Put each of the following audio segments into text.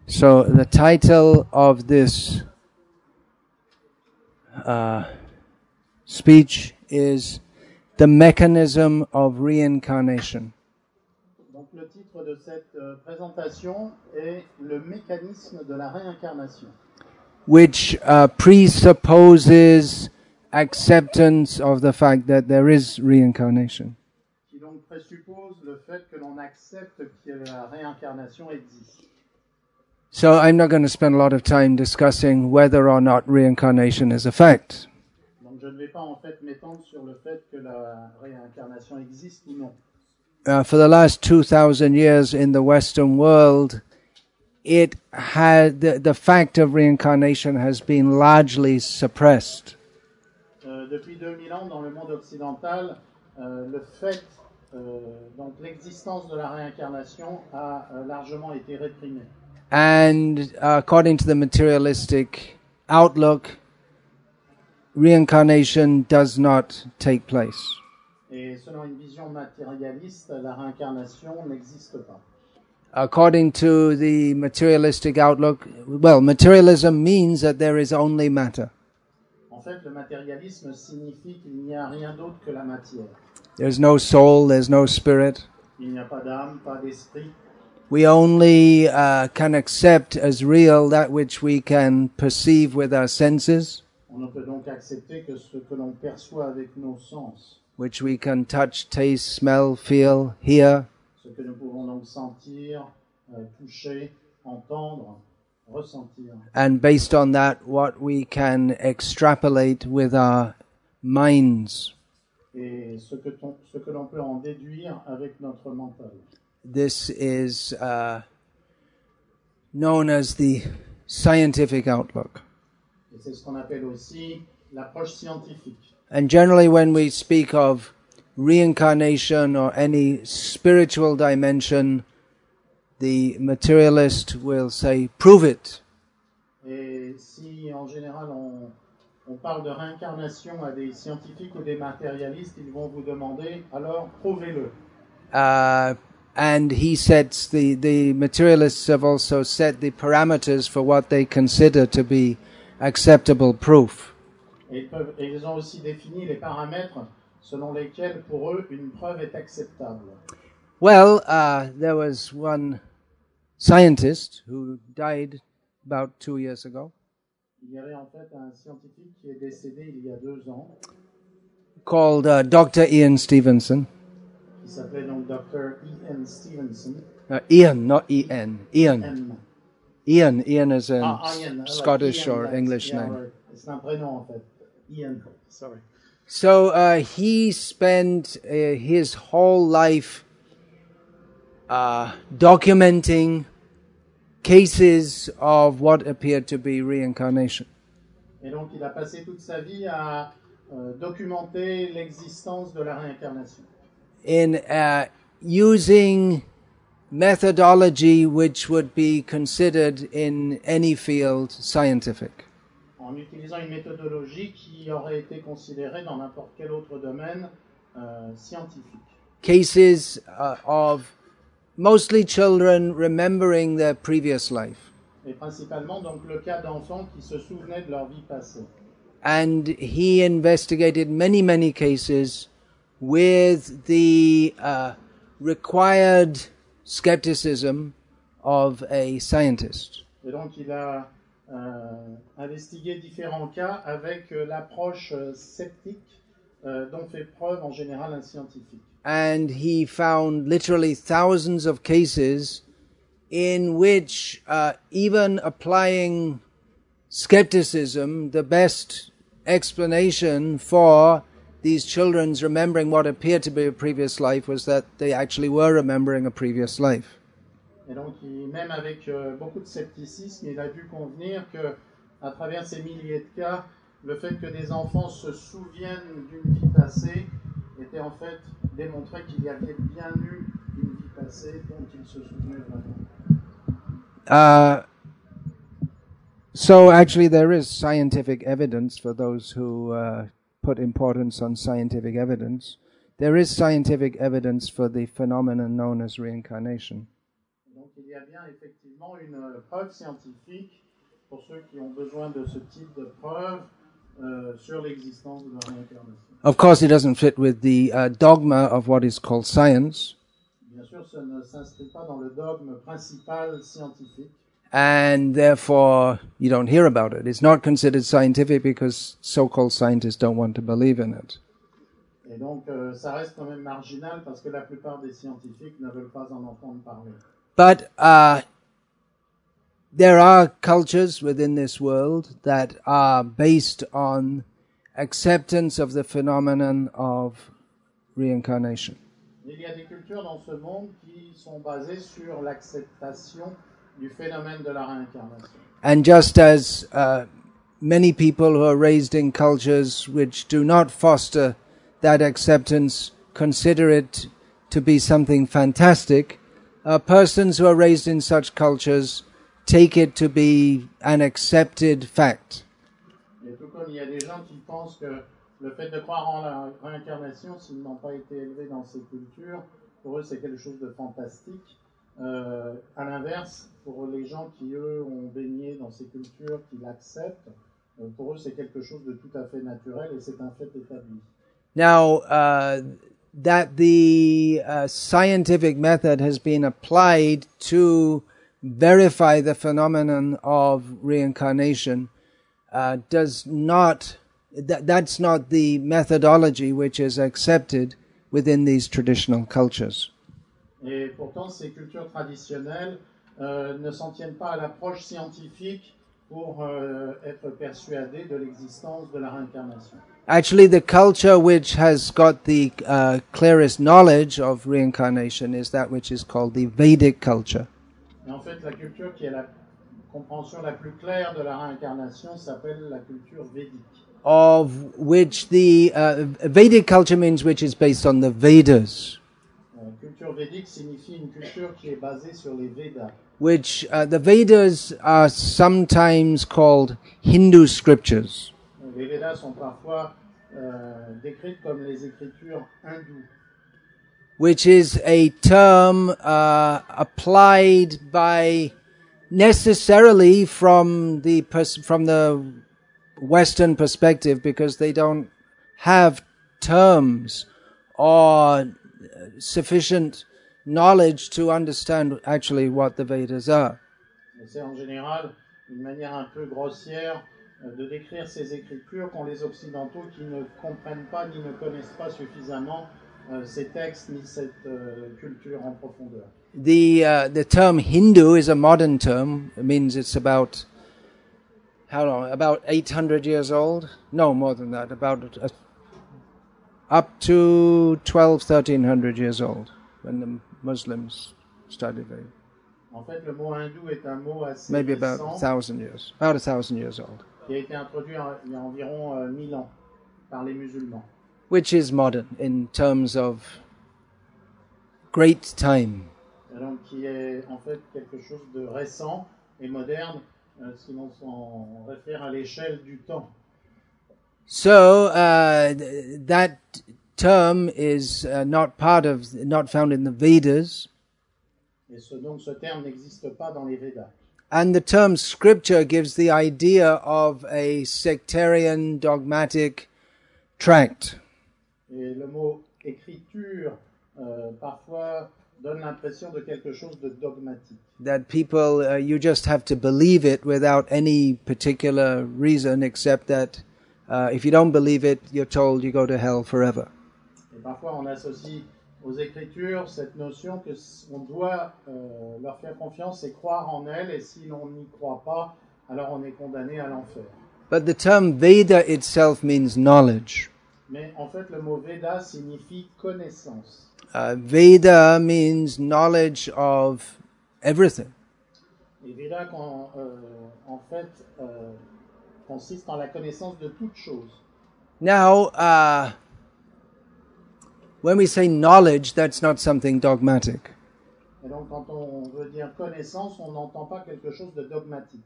So the title of this speech is The Mechanism of Reincarnation. Donc le titre de cette présentation est Le mécanisme de la réincarnation, which presupposes acceptance of the fact that there is reincarnation. qui donc présuppose le fait que l'on accepte que la réincarnation existe. So I'm not going to spend a lot of time discussing whether or not reincarnation is a fact. Donc je ne vais pas en fait m'étendre sur le fait que la réincarnation existe ou non. For the last 2,000 years in the Western world, it had the fact of reincarnation has been largely suppressed. Depuis 2000 ans, dans le monde occidental, le fait, donc l'existence de la réincarnation a largement été réprimée. And according to the materialistic outlook, reincarnation does not take place. Et selon une vision matérialiste, la réincarnation n'existe pas. According to the materialistic outlook, well, materialism means that there is only matter. En fait, le matérialisme signifie qu'il n'y a rien d'autre que la matière. There's no soul, there's no spirit. Il n'y a pas d'âme, pas d'esprit. We only can accept as real that which we can perceive with our senses, On ne peut donc accepter que ce que l'on perçoit avec nos sens, which we can touch, taste, smell, feel, hear. ce que nous pouvons donc sentir, toucher, entendre, ressentir. And based on that, what we can extrapolate with our minds. Et ce que l'on peut en déduire avec notre mental. This is known as the scientific outlook. Et c'est ce qu'on appelle aussi l'approche scientifique. And generally when we speak of reincarnation or any spiritual dimension, the materialist will say, prove it. Et si en général on parle de réincarnation à des scientifiques ou des matérialistes, ils vont vous demander, alors prouvez-le. And he sets the materialists have also set the parameters for what they consider to be acceptable proof. Et ils ont aussi défini les paramètres selon lesquels pour eux une preuve est acceptable. Well, there was one scientist who died about 2 years ago, Il y avait en fait un scientifique qui est décédé il y a 2 ans, called Dr. Ian Stevenson. qui s'appelait donc Dr. Ian Stevenson. Ian, not E-N. Ian. M. Ian. Ian is a Ian, Scottish Ian, or that's- English yeah, name. right. C'est un prénom en fait. Ian, sorry. So he spent his whole life documenting cases of what appeared to be reincarnation. Et donc il a passé toute sa vie à documenter l'existence de la réincarnation. In using methodology which would be considered in any field scientific. En utilisant une méthodologie qui aurait été considérée dans n'importe quel autre domaine scientifique. Cases of mostly children remembering their previous life. Et principalement donc le cas d'enfants qui se souvenaient de leur vie passée. And he investigated many cases with the required skepticism of a scientist. Et donc il a investigué différents cas avec l'approche sceptique dont fait preuve en général un scientifique. And he found literally thousands of cases in which even applying skepticism, the best explanation for these children's remembering what appeared to be a previous life was that they actually were remembering a previous life. Et donc, même avec beaucoup de scepticisme, il a dû convenir que, à travers ces milliers de cas, le fait que des enfants se souviennent d'une vie passée était en fait démontré qu'il y avait bien eu une vie passée dont ils se souvenaient vraiment. So actually there is scientific evidence for those who put importance on scientific evidence. There is scientific evidence for the phenomenon known as reincarnation. Donc, il y y a bien effectivement une preuve scientifique pour ceux qui ont besoin de ce type de preuve sur l'existence de la réincarnation. Of course, it doesn't fit with the dogma of what is called science. Bien sûr, ça ne s'inscrit pas dans le dogme principal scientifique. And therefore, you don't hear about it. It's not considered scientific because so-called scientists don't want to believe in it. Et donc, ça reste quand même marginal parce que la plupart des scientifiques ne veulent pas en entendre parler. But there are cultures within this world that are based on acceptance of the phenomenon of reincarnation. Il y a des cultures dans ce monde qui sont basées sur l'acceptation du phénomène de la réincarnation. And just as many people who are raised in cultures which do not foster that acceptance consider it to be something fantastic, persons who are raised in such cultures take it to be an accepted fact. Et tout comme il y a des gens qui pensent que le fait de croire en la réincarnation, s'ils n'ont pas été élevés dans ces cultures, pour eux c'est quelque chose de fantastique. À l'inverse, pour les gens qui, eux, ont baigné dans ces cultures, qui l'acceptent, pour eux, c'est quelque chose de tout à fait naturel et c'est un fait établi. Now, that the scientific method has been applied to verify the phenomenon of reincarnation that's not the methodology which is accepted within these traditional cultures. Et pourtant, ces cultures traditionnelles ne s'en tiennent pas à l'approche scientifique pour être persuadées de l'existence de la réincarnation. Actually, the culture which has got the clearest knowledge of reincarnation is that which is called the Vedic culture. Et en fait, la culture qui a la compréhension la plus claire de la réincarnation s'appelle la culture védique. Of which the Vedic culture means which is based on the Vedas. Culture védique signifie une culture qui est basée sur les Védas. Which the Vedas are sometimes called Hindu scriptures. Les Védas sont parfois décrites comme les écritures hindoues. Which is a term applied by necessarily from the Western perspective, because they don't have terms or sufficient knowledge to understand actually what the Vedas are. C'est en général une manière un peu grossière de décrire ces écritures qu'ont les Occidentaux qui ne comprennent pas ni ne connaissent pas suffisamment ces textes ni cette culture en profondeur. The term Hindu is a modern term. It means it's about how long? About 800 years old? No, more than that. About up to 1300 years old when the Muslims started. En fait, le mot hindou est un mot assez maybe about récent, 1,000 years. About 1,000 years old. qui a été introduit il y a environ 1000 ans par les musulmans. Which is modern in terms of great time. Et donc, qui est en fait quelque chose de récent et moderne, si l'on s'en réfère à l'échelle du temps. So that term is not found in the Vedas. Et donc ce terme n'existe pas dans les Védas. And the term scripture gives the idea of a sectarian dogmatic tract. Et le mot écriture parfois donne l'impression de quelque chose de dogmatique. That people, you just have to believe it without any particular reason, except that if you don't believe it, you're told you go to hell forever. Et parfois on associe aux Écritures cette notion que on doit leur faire confiance et croire en elles, et si l'on n'y croit pas, alors on est condamné à l'enfer. But the term Veda itself means knowledge. Mais en fait, le mot Veda signifie connaissance. Veda means knowledge of everything. Et Veda, en fait, consiste en la connaissance de toute chose. Now, when we say knowledge, that's not something dogmatic. Et donc, quand on veut dire connaissance, on n'entend pas quelque chose de dogmatique.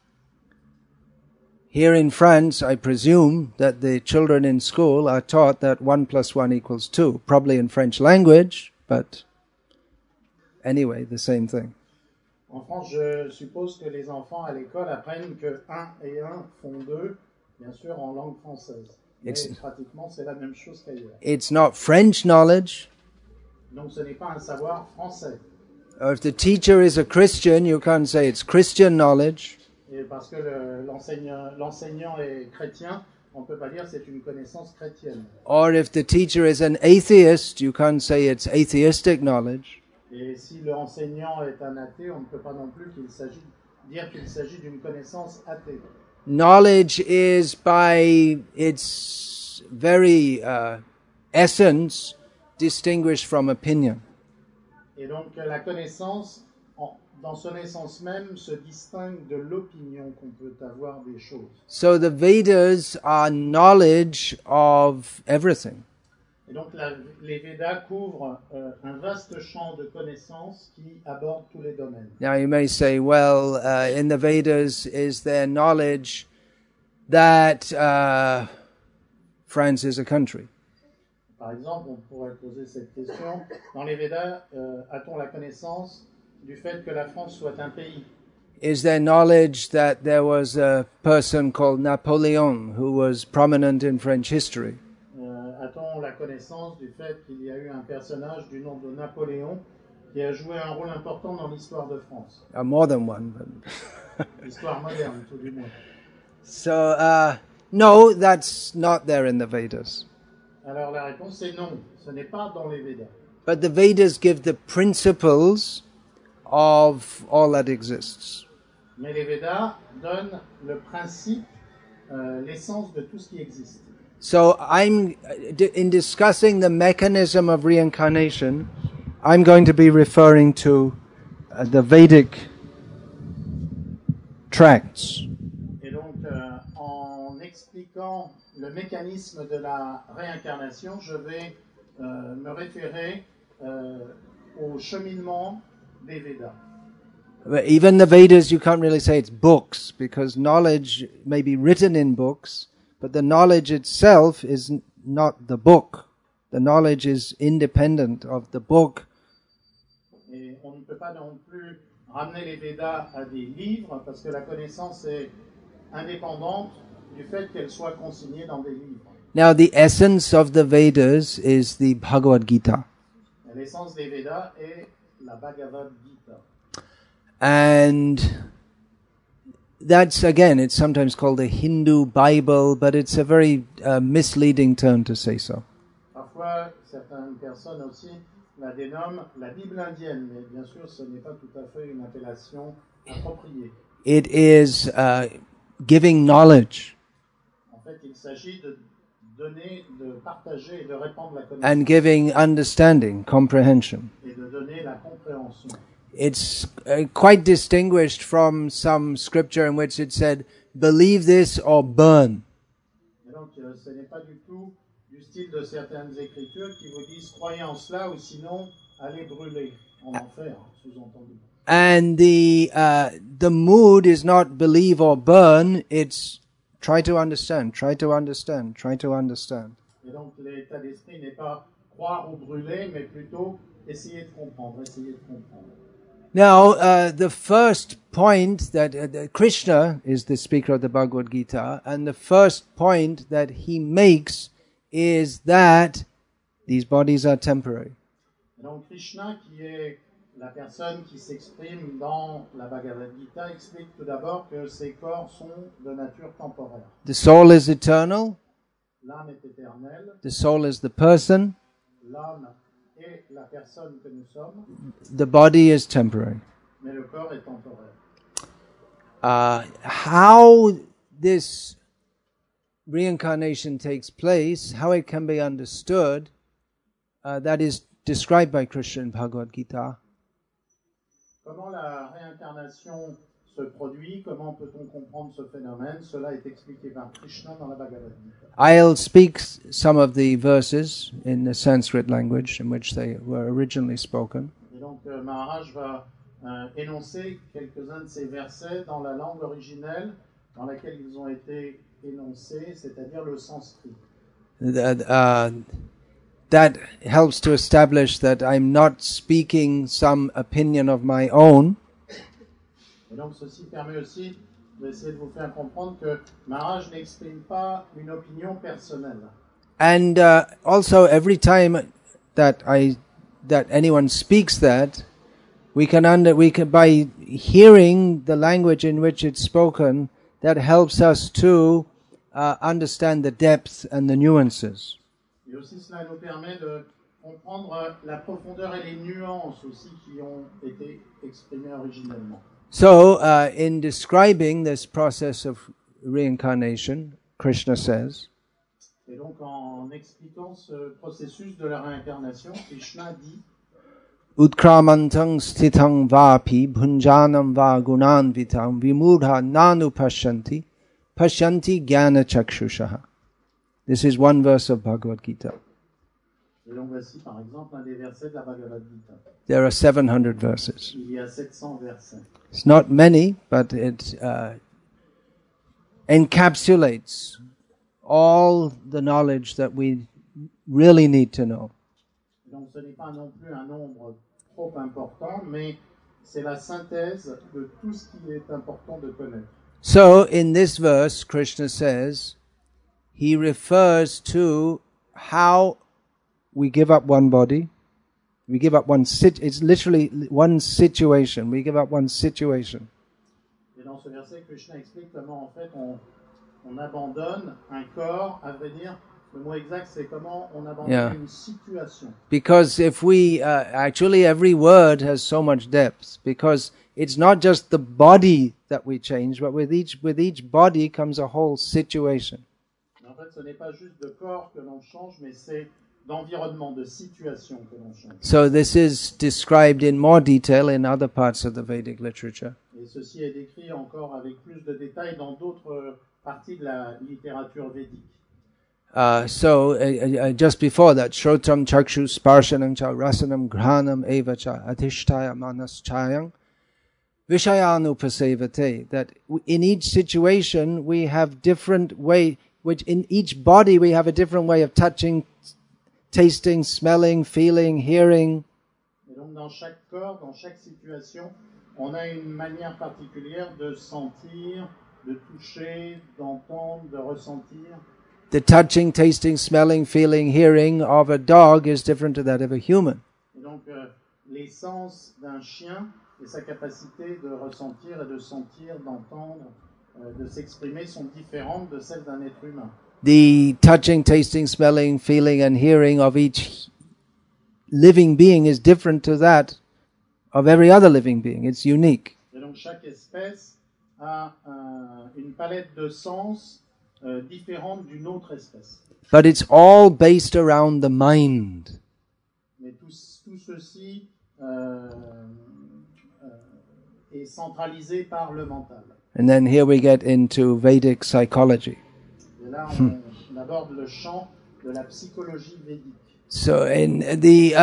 Here in France, I presume that the children in school are taught that 1 + 1 = 2, probably in French language, but anyway, the same thing. En France, je suppose que les enfants à l'école apprennent que 1 et 1 font 2, bien sûr en langue française. Mais pratiquement, c'est la même chose qu'ailleurs. It's not French knowledge. Donc ce n'est pas un savoir français. Or if the teacher is a Christian, you can't say it's Christian knowledge. Et parce que l'enseignant est chrétien, on ne peut pas dire c'est une connaissance chrétienne. Or if the teacher is an atheist, you can't say it's atheistic knowledge. Et si l'enseignant est un athée, on ne peut pas non plus dire qu'il s'agit d'une connaissance athée. Knowledge is by its very essence distinguished from opinion. Et donc la connaissance, dans son essence même, se distingue de l'opinion qu'on peut avoir des choses. So the Vedas are knowledge of everything. Et donc les Védas couvrent un vaste champ de connaissances qui aborde tous les domaines. Now you may say, well, in the Vedas is there knowledge that France is a country? Par exemple, on pourrait poser cette question. Dans les Védas, a-t-on la connaissance du fait que la France soit un pays? Is there knowledge that there was a person called Napoleon who was prominent in French history? A-t-on la connaissance du fait qu'il y a eu un personnage du nom de Napoléon qui a joué un rôle important dans l'histoire de France? More than one. But L'histoire moderne, tout du moins. So, no, that's not there in the Vedas. Alors la réponse est non, ce n'est pas dans les Védas. But the Vedas give the principles of all that exists. Mais les Védas donnent le principe, l'essence de tout ce qui existe. So in discussing the mechanism of reincarnation, I'm going to be referring to the Vedic tracts. Et donc, en expliquant le mécanisme de la réincarnation, je vais me référer au cheminement des Védas. But even the Vedas, you can't really say it's books, because knowledge may be written in books, but the knowledge itself is not the book. The knowledge is independent of the book. Et on ne peut pas non plus ramener les Védas à des livres, parce que la connaissance est indépendante du fait qu'elle soit consignée dans des livres. Now, the essence of the Vedas is the Bhagavad Gita. L'essence des Védas est la Bhagavad Gita. And that's, again, it's sometimes called the Hindu Bible, but it's a very misleading term to say so. Parfois, certaines personnes aussi la dénomment la Bible indienne, mais bien sûr, ce n'est pas tout à fait une appellation appropriée. It is giving knowledge. En fait, il s'agit de donner, de partager et de répandre la connaissance. And giving understanding, comprehension. Et de donner la compréhension. It's quite distinguished from some scripture in which it said, believe this or burn. Et donc, ce n'est pas du tout du style de certaines écritures qui vous disent croyez en cela ou sinon allez brûler en enfer, sous-entendu. And the mood is not believe or burn, it's try to understand, try to understand, try to understand. Et donc, l'état d'esprit n'est pas croire ou brûler, mais plutôt essayer de comprendre, essayer de comprendre. Now, the first point that Krishna is the speaker of the Bhagavad Gita, and the first point that he makes is that these bodies are temporary. Et donc, Krishna, qui est la personne qui s'exprime dans la Bhagavad Gita, explique tout d'abord que ces corps sont de nature temporaire. The soul is eternal. L'âme est éternelle. The soul is the person. L'âme est la personne que nous sommes. The body is temporary. Mais le corps est temporaire. How this reincarnation takes place, how it can be understood, that is described by Krishna in Bhagavad Gita. Comment la réincarnation se produit, comment peut-on comprendre ce phénomène, cela est expliqué par Krishna dans la Bhagavad Gita. I'll speak some of the verses in the Sanskrit language in which they were originally spoken. Et donc Maharaj va énoncer quelques-uns de ces versets dans la langue originelle dans laquelle ils ont été énoncés, c'est-à-dire le sanskrit. That helps to establish that I'm not speaking some opinion of my own. Et donc ceci permet aussi d'essayer de vous faire comprendre que Maharaj n'exprime pas une opinion personnelle. And also, every time that anyone speaks that, we can by hearing the language in which it's spoken, that helps us to understand the depth and the nuances. Et aussi cela nous permet de comprendre la profondeur et les nuances aussi qui ont été exprimées originellement. So, in describing this process of reincarnation, Krishna says, Et donc en expliquant ce processus de la réincarnation, Krishna dit Utkramantang stithang vapi bhunjanam va gunanvitam vimudha nanu pashanti jnana chakshushaha. This is one verse of Bhagavad Gita. Et donc voici par exemple un des versets de la Bhagavad Gita. There are 700 verses. Il y a 700 versets. It's not many, but it encapsulates all the knowledge that we really need to know. Donc ce n'est pas non plus un nombre trop important, mais c'est la synthèse de tout ce qui est important de connaître. So in this verse, Krishna says, he refers to how we give up one body, we give up it's literally one situation, we give up one situation. Et dans ce verset, Krishna explique comment en fait on abandonne un corps, à vrai dire, le mot exact c'est comment on abandonne une situation. Because if we, actually every word has so much depth, because it's not just the body that we change, but with each body comes a whole situation. En fait, ce n'est pas juste de corps que l'on change, mais c'est d'environnement, de situation que l'on change. So this is described in more detail in other parts of the Vedic literature. Et ceci est décrit encore avec plus de détails dans d'autres parties de la littérature védique. Just before that, Shrotam Chakshu Sparshanam Cha Rasanam Granam Eva Cha Adhishtaya Manas Chayang Vishayanu Pasevate. That in each situation we have different way, which in each body we have a different way of touching, tasting, smelling, feeling, hearing. Et donc dans chaque corps, dans chaque situation, on a une manière particulière de sentir, de toucher, d'entendre, de ressentir. The touching, tasting, smelling, feeling, hearing of a dog is different to that of a human. Et donc les sens d'un chien et sa capacité de ressentir et de sentir, d'entendre, de s'exprimer sont différentes de celles d'un être humain. The touching, tasting, smelling, feeling and hearing of each living being is different to that of every other living being. It's unique. Et donc chaque espèce a une palette de sens différente d'une autre espèce. But it's all based around the mind. Mais tout ceci est centralisé par le mental. And then here we get into Vedic psychology. Et là, on aborde le champ de la psychologie védique. So in the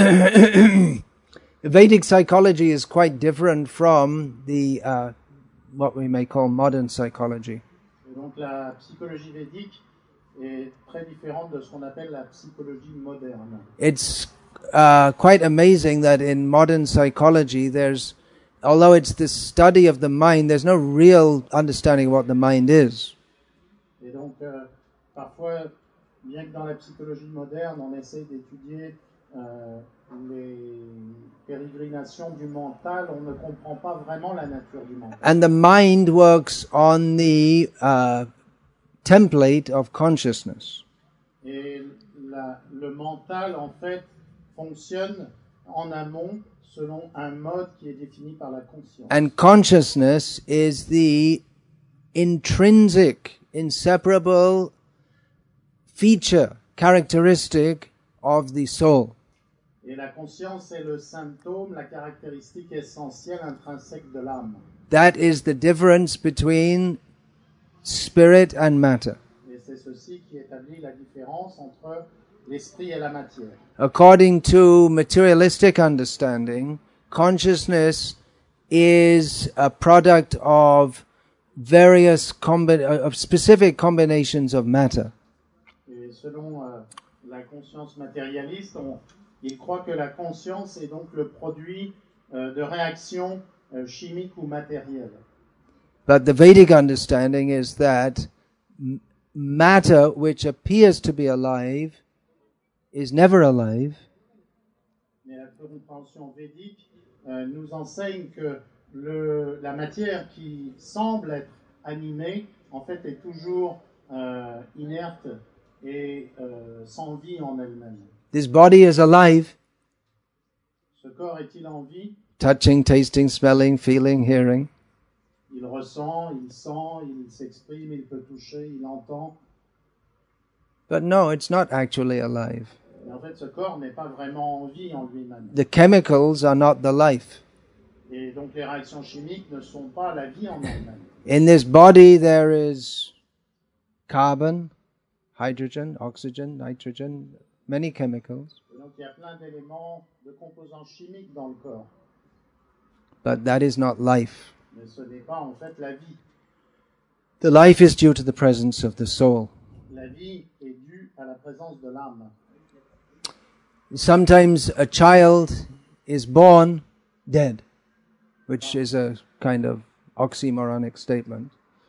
Vedic psychology is quite different from the what we may call modern psychology. Et donc la psychologie védique est très différente de ce qu'on appelle la psychologie moderne. It's quite amazing that in modern psychology although it's the study of the mind, there's no real understanding of what the mind is. Et donc parfois, bien que dans la psychologie moderne, on essaie d'étudier les pérégrinations du mental, on ne comprend pas vraiment la nature du mental. And the mind works on the template of consciousness. Et le mental, en fait, fonctionne en amont selon un mode qui est défini par la conscience. And consciousness is the intrinsic, inseparable feature, characteristic of the soul. Et la conscience est le symptôme, la caractéristique essentielle intrinsèque de l'âme. That is the difference between spirit and matter. Et c'est ceci qui établit la différence entre l'esprit et la matière. According to materialistic understanding, consciousness is a product of various specific combinations of matter. Et selon la conscience matérialiste, il croit que la conscience est donc le produit de réactions chimique ou matériel. But the Vedic understanding is that matter which appears to be alive is never alive. Mais la compréhension védique nous enseigne que la matière qui semble être animée, en fait, est toujours inerte et sans vie en elle-même. This body is alive, Ce corps est-il en vie? touching, tasting, smelling, feeling, hearing. Il ressent, il sent, il s'exprime, il peut toucher, il entend. But no, it's not actually alive. Mais en fait, ce corps n'est pas vraiment en vie en lui-même. The chemicals are not the life. Et donc les réactions chimiques ne sont pas la vie en elle-même. In this body there is carbon, hydrogen, oxygen, nitrogen, many chemicals. Et donc il y a plein d'éléments, de composants chimiques dans le corps. But that is not life. Mais ce n'est pas en fait la vie. The life is due to the presence of the soul. La vie est due à la présence de l'âme. Sometimes a child is born dead, which is a kind of oxymoronic statement.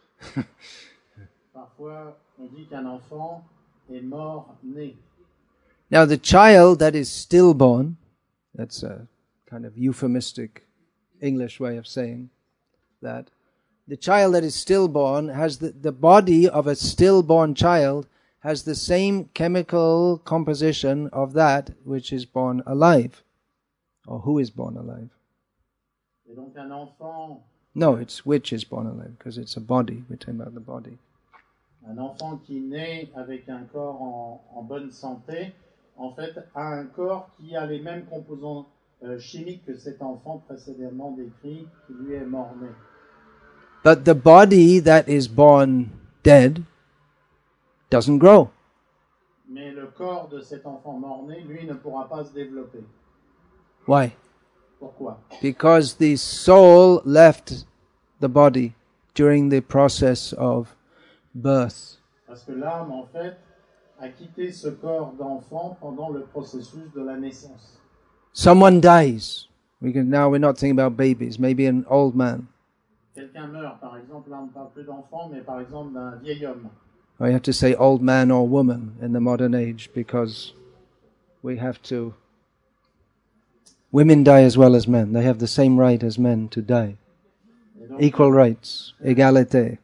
Parfois, on dit qu'un enfant est mort-né. Now the child that is stillborn, that's a kind of euphemistic English way of saying that. The child that is stillborn has the body of a stillborn child has the same chemical composition of that which is born alive, or who is born alive. Et donc un enfant, No, it's which is born alive, because it's a body. We're talking about the body. un enfant qui naît avec un corps en bonne santé, en fait, a un corps qui a les mêmes composants chimiques que cet enfant précédemment décrit, qui lui est mort-né. But the body that is born dead doesn't grow. Mais le corps de cet enfant mort-né, lui, ne pourra pas se développer. Why? Pourquoi? Because the soul left the body during the process of birth. Parce que l'âme, en fait, a quitté ce corps d'enfant pendant le processus de la naissance. Someone dies. Now we're not thinking about babies, maybe an old man. Quelqu'un meurt, par exemple, là on ne parle plus d'enfant, mais par exemple d'un vieil homme. I have to say old man or woman in the modern age because we have to... Women die as well as men. They have the same right as men to die. Donc, Equal rights, égalité.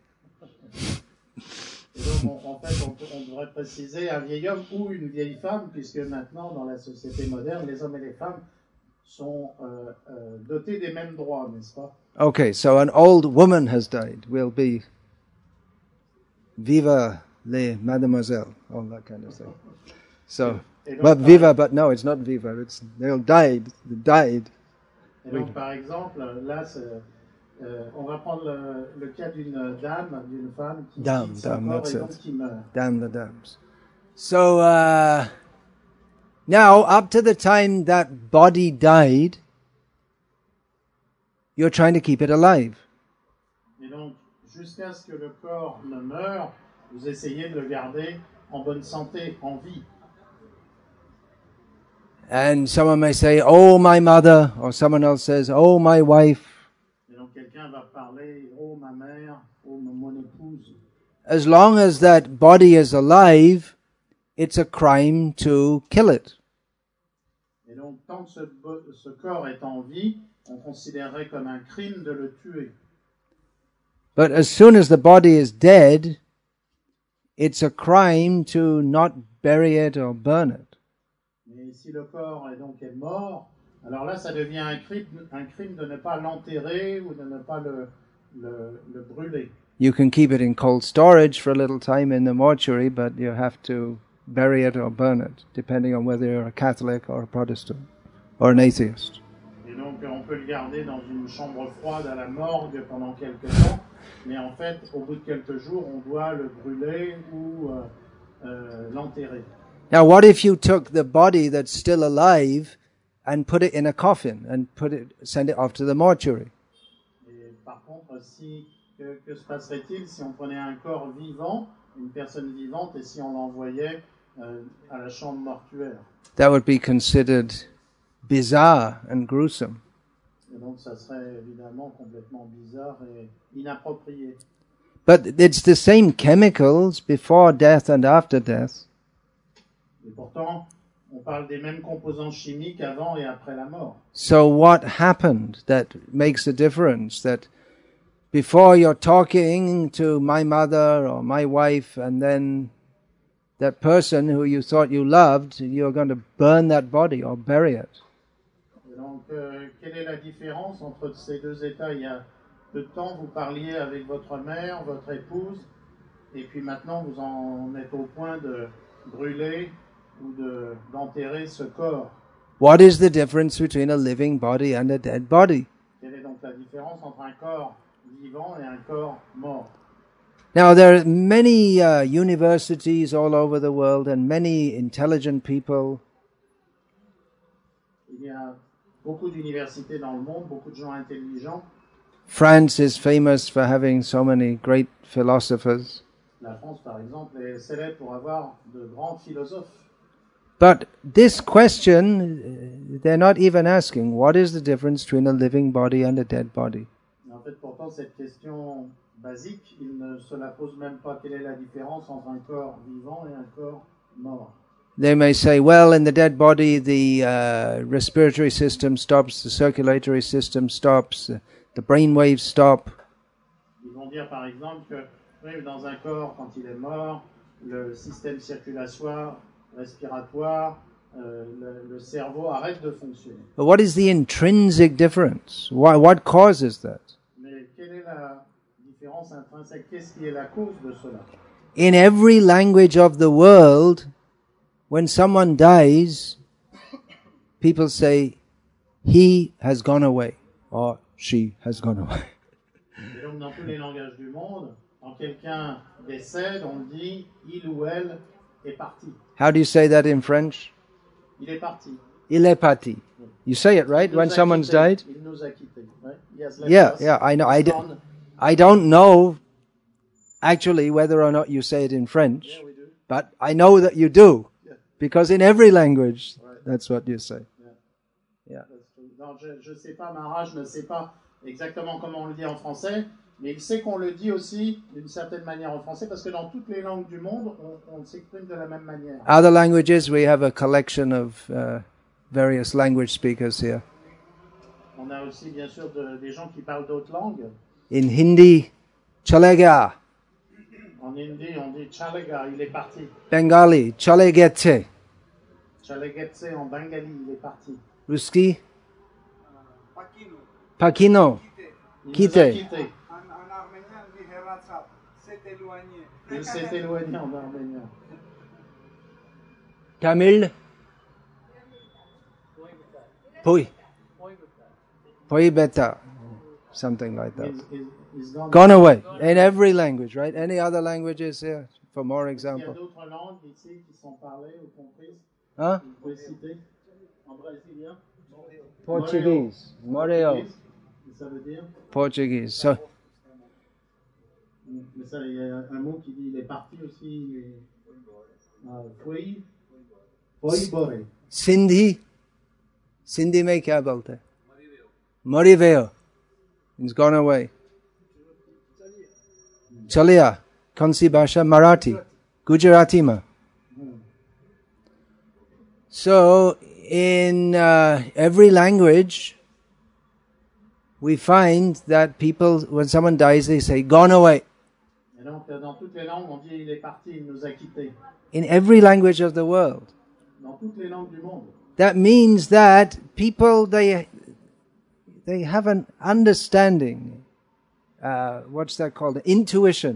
Et donc, en fait, on devrait préciser un vieil homme ou une vieille femme, puisque maintenant, dans la société moderne, les hommes et les femmes sont dotés des mêmes droits, n'est-ce pas? Okay, so an old woman has died. We'll be viva les mademoiselles, all that kind of thing. So, but viva, but no, it's not viva. It's they died. They died. Et donc, par exemple, là, on va prendre le cas d'une dame, d'une femme qui quitte son corps et donc qui meurt. Damn the dams. So now, up to the time that body died, you're trying to keep it alive. Et donc, jusqu'à ce que le corps ne meure, vous essayez de le garder en bonne santé, en vie. And someone may say, "Oh, my mother," or someone else says, "Oh, my wife." Et donc, quelqu'un va parler, oh ma mère, oh mon épouse. As long as that body is alive, it's a crime to kill it. Et donc, tant que ce corps est en vie, on considérerait comme un crime de le tuer. But as soon as the body is dead, it's a crime to not bury it or burn it. Mais si le corps est mort, alors là, ça devient un crime de ne pas l'enterrer ou de ne pas le brûler. You can keep it in cold storage for a little time in the mortuary, but you have to bury it or burn it, depending on whether you're a Catholic or a Protestant or an atheist. Et donc, on peut le garder dans une chambre froide à la morgue pendant quelques temps, mais en fait, au bout de quelques jours, on doit le brûler ou l'enterrer. Now, what if you took the body that's still alive and put it in a coffin and send it off to the mortuary? Et par contre, que se passerait-il si on prenait un corps vivant, une personne vivante, et si on l'envoyait à la chambre mortuaire? That would be considered bizarre and gruesome. Et donc ça serait évidemment complètement bizarre et inapproprié. But it's the same chemicals before death and after death. Et pourtant, on parle des mêmes composants chimiques avant et après la mort. So what happened that makes a difference? That before you're talking to my mother or my wife, and then that person who you thought you loved, you're going to burn that body or bury it. Et donc, quelle est la différence entre ces deux états? Il y a peu de temps, vous parliez avec votre mère, votre épouse, et puis maintenant, vous en êtes au point de brûler ou d'enterrer ce corps. What is the difference between a living body and a dead body? Quelle est donc la différence entre un corps vivant et un corps mort? Now, there are many universities all over the world and many intelligent people. Il y a beaucoup d'universités dans le monde, beaucoup de gens intelligents. France is famous for having so many great philosophers. La France, par exemple, est célèbre pour avoir de grands philosophes. But this question, they're not even asking, what is the difference between a living body and a dead body? En fait, pourtant, cette question basique, il ne se la pose même pas. Quelle est la différence entre un corps vivant et un corps mort? They may say, well, in the dead body, the respiratory system stops, the circulatory system stops, the brain waves stop. Ils vont dire, par exemple, que oui, dans un corps, quand il est mort, le système circulatoire, respiratoire, le cerveau arrête de fonctionner. But what is the intrinsic difference? What causes that? Mais quelle est la différence intrinsèque? Qu'est-ce qui est la cause de cela? In every language of the world, when someone dies, people say, he has gone away, or she has gone away. Et donc, dans tous les langages du monde, quand quelqu'un décède, on dit il ou elle est parti. How do you say that in French? Il est parti. Il est parti. You say it, right? Il nous When a someone's quittés. died? Il nous a quittés. Ouais. He has left Yeah, us. yeah, I know. Gone. I don't know actually whether or not you say it in French, Yeah, we do. but I know that you do. Yeah. Because in every language, that's what you say. Yeah. Non, je ne sais pas, Maharaj ne sais pas exactement comment on le dit en français, mais il sait qu'on le dit aussi d'une certaine manière en français, parce que dans toutes les langues du monde, on s'exprime de la même manière. Other languages, we have a collection of various language speakers here. On a aussi, bien sûr, des gens qui parlent d'autres langues. In Hindi, chalega. En hindi, on dit Chalega, il est parti. Bengali, chale gete. Chalegetse, en bengali, il est parti. Ruski, Pakino, Il nous a Quitté. quittés. En arménien, on dit Heratsap, c'est éloigné. Il s'est éloigné en arménien. Tamil, Pui, Pui beta, something like that. He's gone. Gone away in every language, right? Any other languages here for more Il y a example? d'autres langues ici qui sont parlées ou comprises. Huh? Vous pouvez citer en brésilien. Portuguese, Moreo, Et ça veut dire. Portuguese. So Mais ça, il y a un mot qui dit il est parti aussi. Il est, foi bore. Sindhi, Sindhi में क्या बोलते हैं? मरी गयो, it's gone away. चलिया, कौन सी भाषा? मराठी, गुजराती में. So in every language, we find that people, when someone dies, they say, gone away. Et donc, dans toutes les langues, on dit il est parti, il nous a quittés. In every language of the world. Dans toutes les langues du monde. That means that people, they have an understanding, what's that called? Intuition.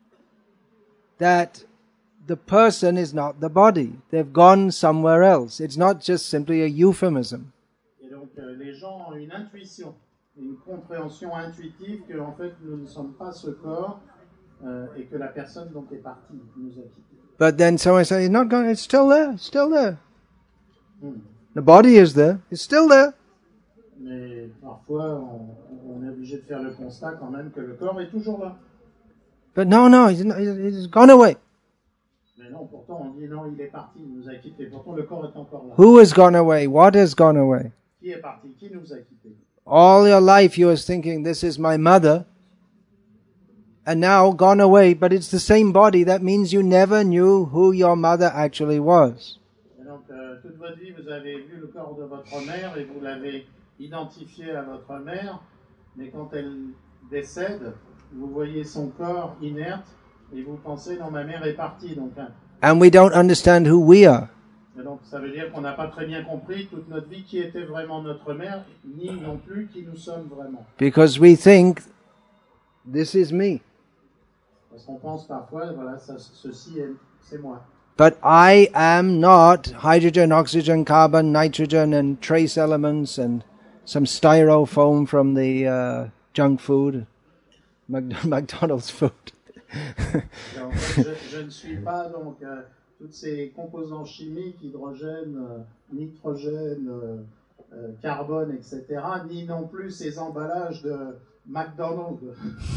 That the person is not the body. They've gone somewhere else. It's not just simply a euphemism. Et donc, les gens ont une intuition, une compréhension intuitive que, en fait, nous ne sommes pas ce corps et que la personne donc est partie, nous a quittés. But then someone says, it's not gone, it's still there, it's still there. The body is there, it's still there. Mais parfois, on est obligé de faire le constat quand même que le corps est toujours là. But no, it's gone away. Mais non, pourtant on dit non, il est parti, il nous a quittés. Pourtant le corps est encore là. Who has gone away? What has gone away? Qui est parti? Qui nous a quittés? all your life you was thinking, this is my mother, and now gone away, but it's the same body. That means you never knew who your mother actually was. Et donc, toute votre vie, vous avez vu le corps de votre mère et vous l'avez identifié à votre mère, mais quand elle décède, vous voyez son corps inerte et vous pensez, non, ma mère est partie. Donc, And we don't understand who we are. et donc, ça veut dire qu'on n'a pas très bien compris toute notre vie qui était vraiment notre mère, ni non plus qui nous sommes vraiment. Because we think, this is me. Parce qu'on pense parfois, voilà, ceci c'est moi. But I am not hydrogen, oxygen, carbon, nitrogen, and trace elements, and some styrofoam from the junk food, McDonald's food. En fait, je ne suis pas donc tous ces composants chimiques, hydrogène, nitrogène, carbone, etc., ni non plus ces emballages de McDonald's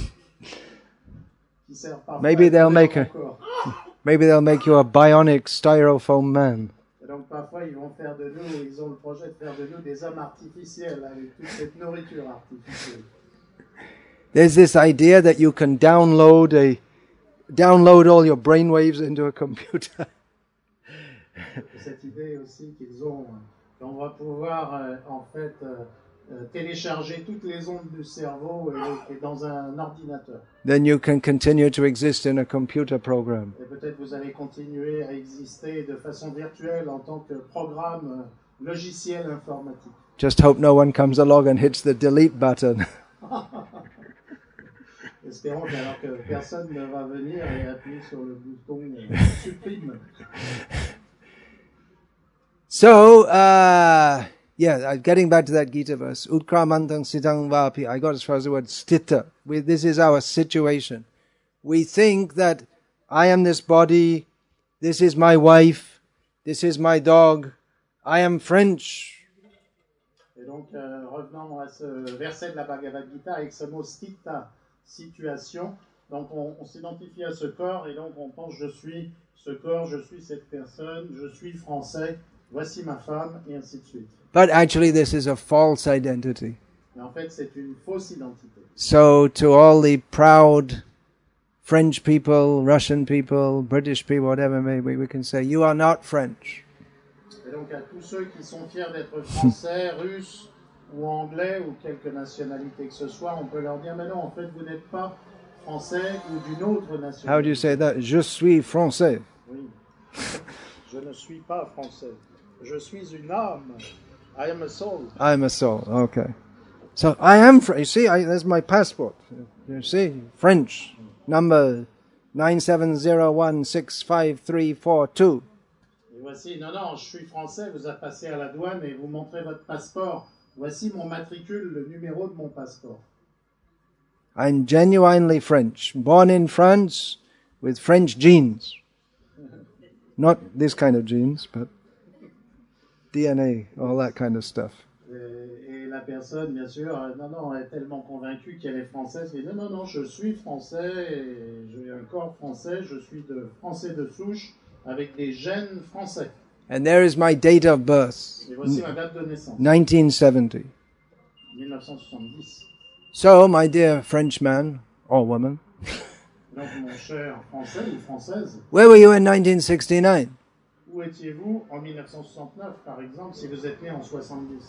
qui servent parfois Maybe they'll à make mon a- corps. Maybe they'll make you a bionic styrofoam man. Et donc parfois ils vont faire de nous, ils ont le projet de faire de nous des hommes artificiels avec toute cette nourriture artificielle. There's this idea that you can download all your brainwaves into a computer. Cette idée aussi qu'ils ont, qu'on va pouvoir en fait télécharger toutes les ondes du cerveau et dans un ordinateur. Then you can continue to exist in a computer program. Et peut-être vous allez continuer à exister de façon virtuelle en tant que programme logiciel informatique. Just hope no one comes along and hits the delete button. Espérons qu'alors que personne ne va venir et appuyer sur le bouton supprime. So, getting back to that Gita verse, Utkramantang Sitang Vapi, I got as far as the word stita. This is our situation. We think that I am this body, this is my wife, this is my dog, I am French. Et donc, revenons à ce verset de la Bhagavad Gita avec ce mot stita, situation. Donc, on s'identifie à ce corps et donc on pense je suis ce corps, je suis cette personne, je suis français, voici ma femme, et ainsi de suite. But actually this is a false identity. Mais en fait, c'est une fausse identité. So to all the proud French people, Russian people, British people, whatever maybe, we can say, you are not French. Et donc, à tous ceux qui sont fiers d'être français, russes ou anglais ou quelque nationalité que ce soit, on peut leur dire, mais non, en fait, vous n'êtes pas français ou d'une autre nationalité. How do you say that? Je suis français. Oui. Je ne suis pas français. Je suis une âme. I am a soul. I'm a soul. Okay. So I am French. You see, there's my passport. You see, French. Number 9701653342. Et voici, non, je suis français, vous avez passé à la douane et vous montrez votre passeport. Voici mon matricule, le numéro de mon passeport. I'm genuinely French. Born in France with French genes. Not this kind of genes, but DNA, all that kind of stuff. Et la personne, bien sûr, non, elle est tellement convaincue qu'elle est française. Et non, je suis français, et j'ai un corps français, je suis français de souche, avec des gènes français. And there is my date of birth, Et voici ma date de naissance, 1970. 1970. So, my dear Frenchman, or woman, Donc, mon cher français ou française, where were you in 1969? où étiez-vous en 1969, par exemple, si vous êtes né en 70?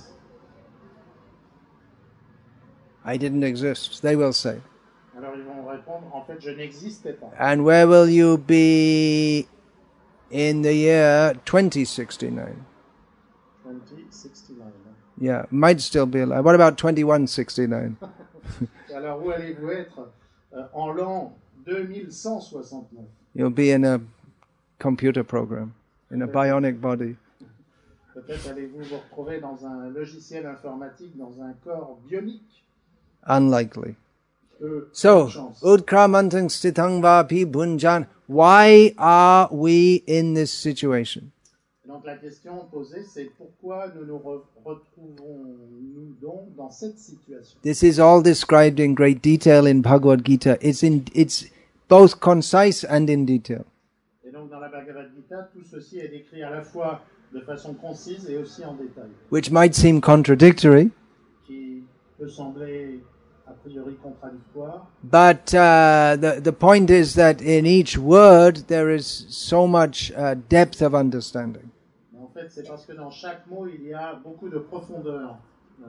I didn't exist, they will say. Alors ils vont répondre, en fait, je n'existais pas. And where will you be in the year 2069? 2069. Yeah, might still be alive. What about 2169? Et alors où allez-vous être en l'an 2169? You'll be in a computer program, in a bionic body. Peut-être allez-vous vous retrouver dans un logiciel informatique, dans un corps bionique. Unlikely. Peu So, de chance. Udkramantang Stitang Vapi Bunjan, why are we in this situation? Donc la question posée, c'est pourquoi nous nous retrouvons-nous donc dans cette situation? This is all described in great detail in Bhagavad Gita. It's both concise and in detail. Et donc dans la Bhagavad Gita, tout ceci est décrit à la fois de façon concise et aussi en détail, Which might seem contradictory, qui peut sembler a priori contradictoire. But the point is that in each word there is so much depth of understanding. Mais en fait, c'est parce que dans chaque mot, il y a beaucoup de profondeur.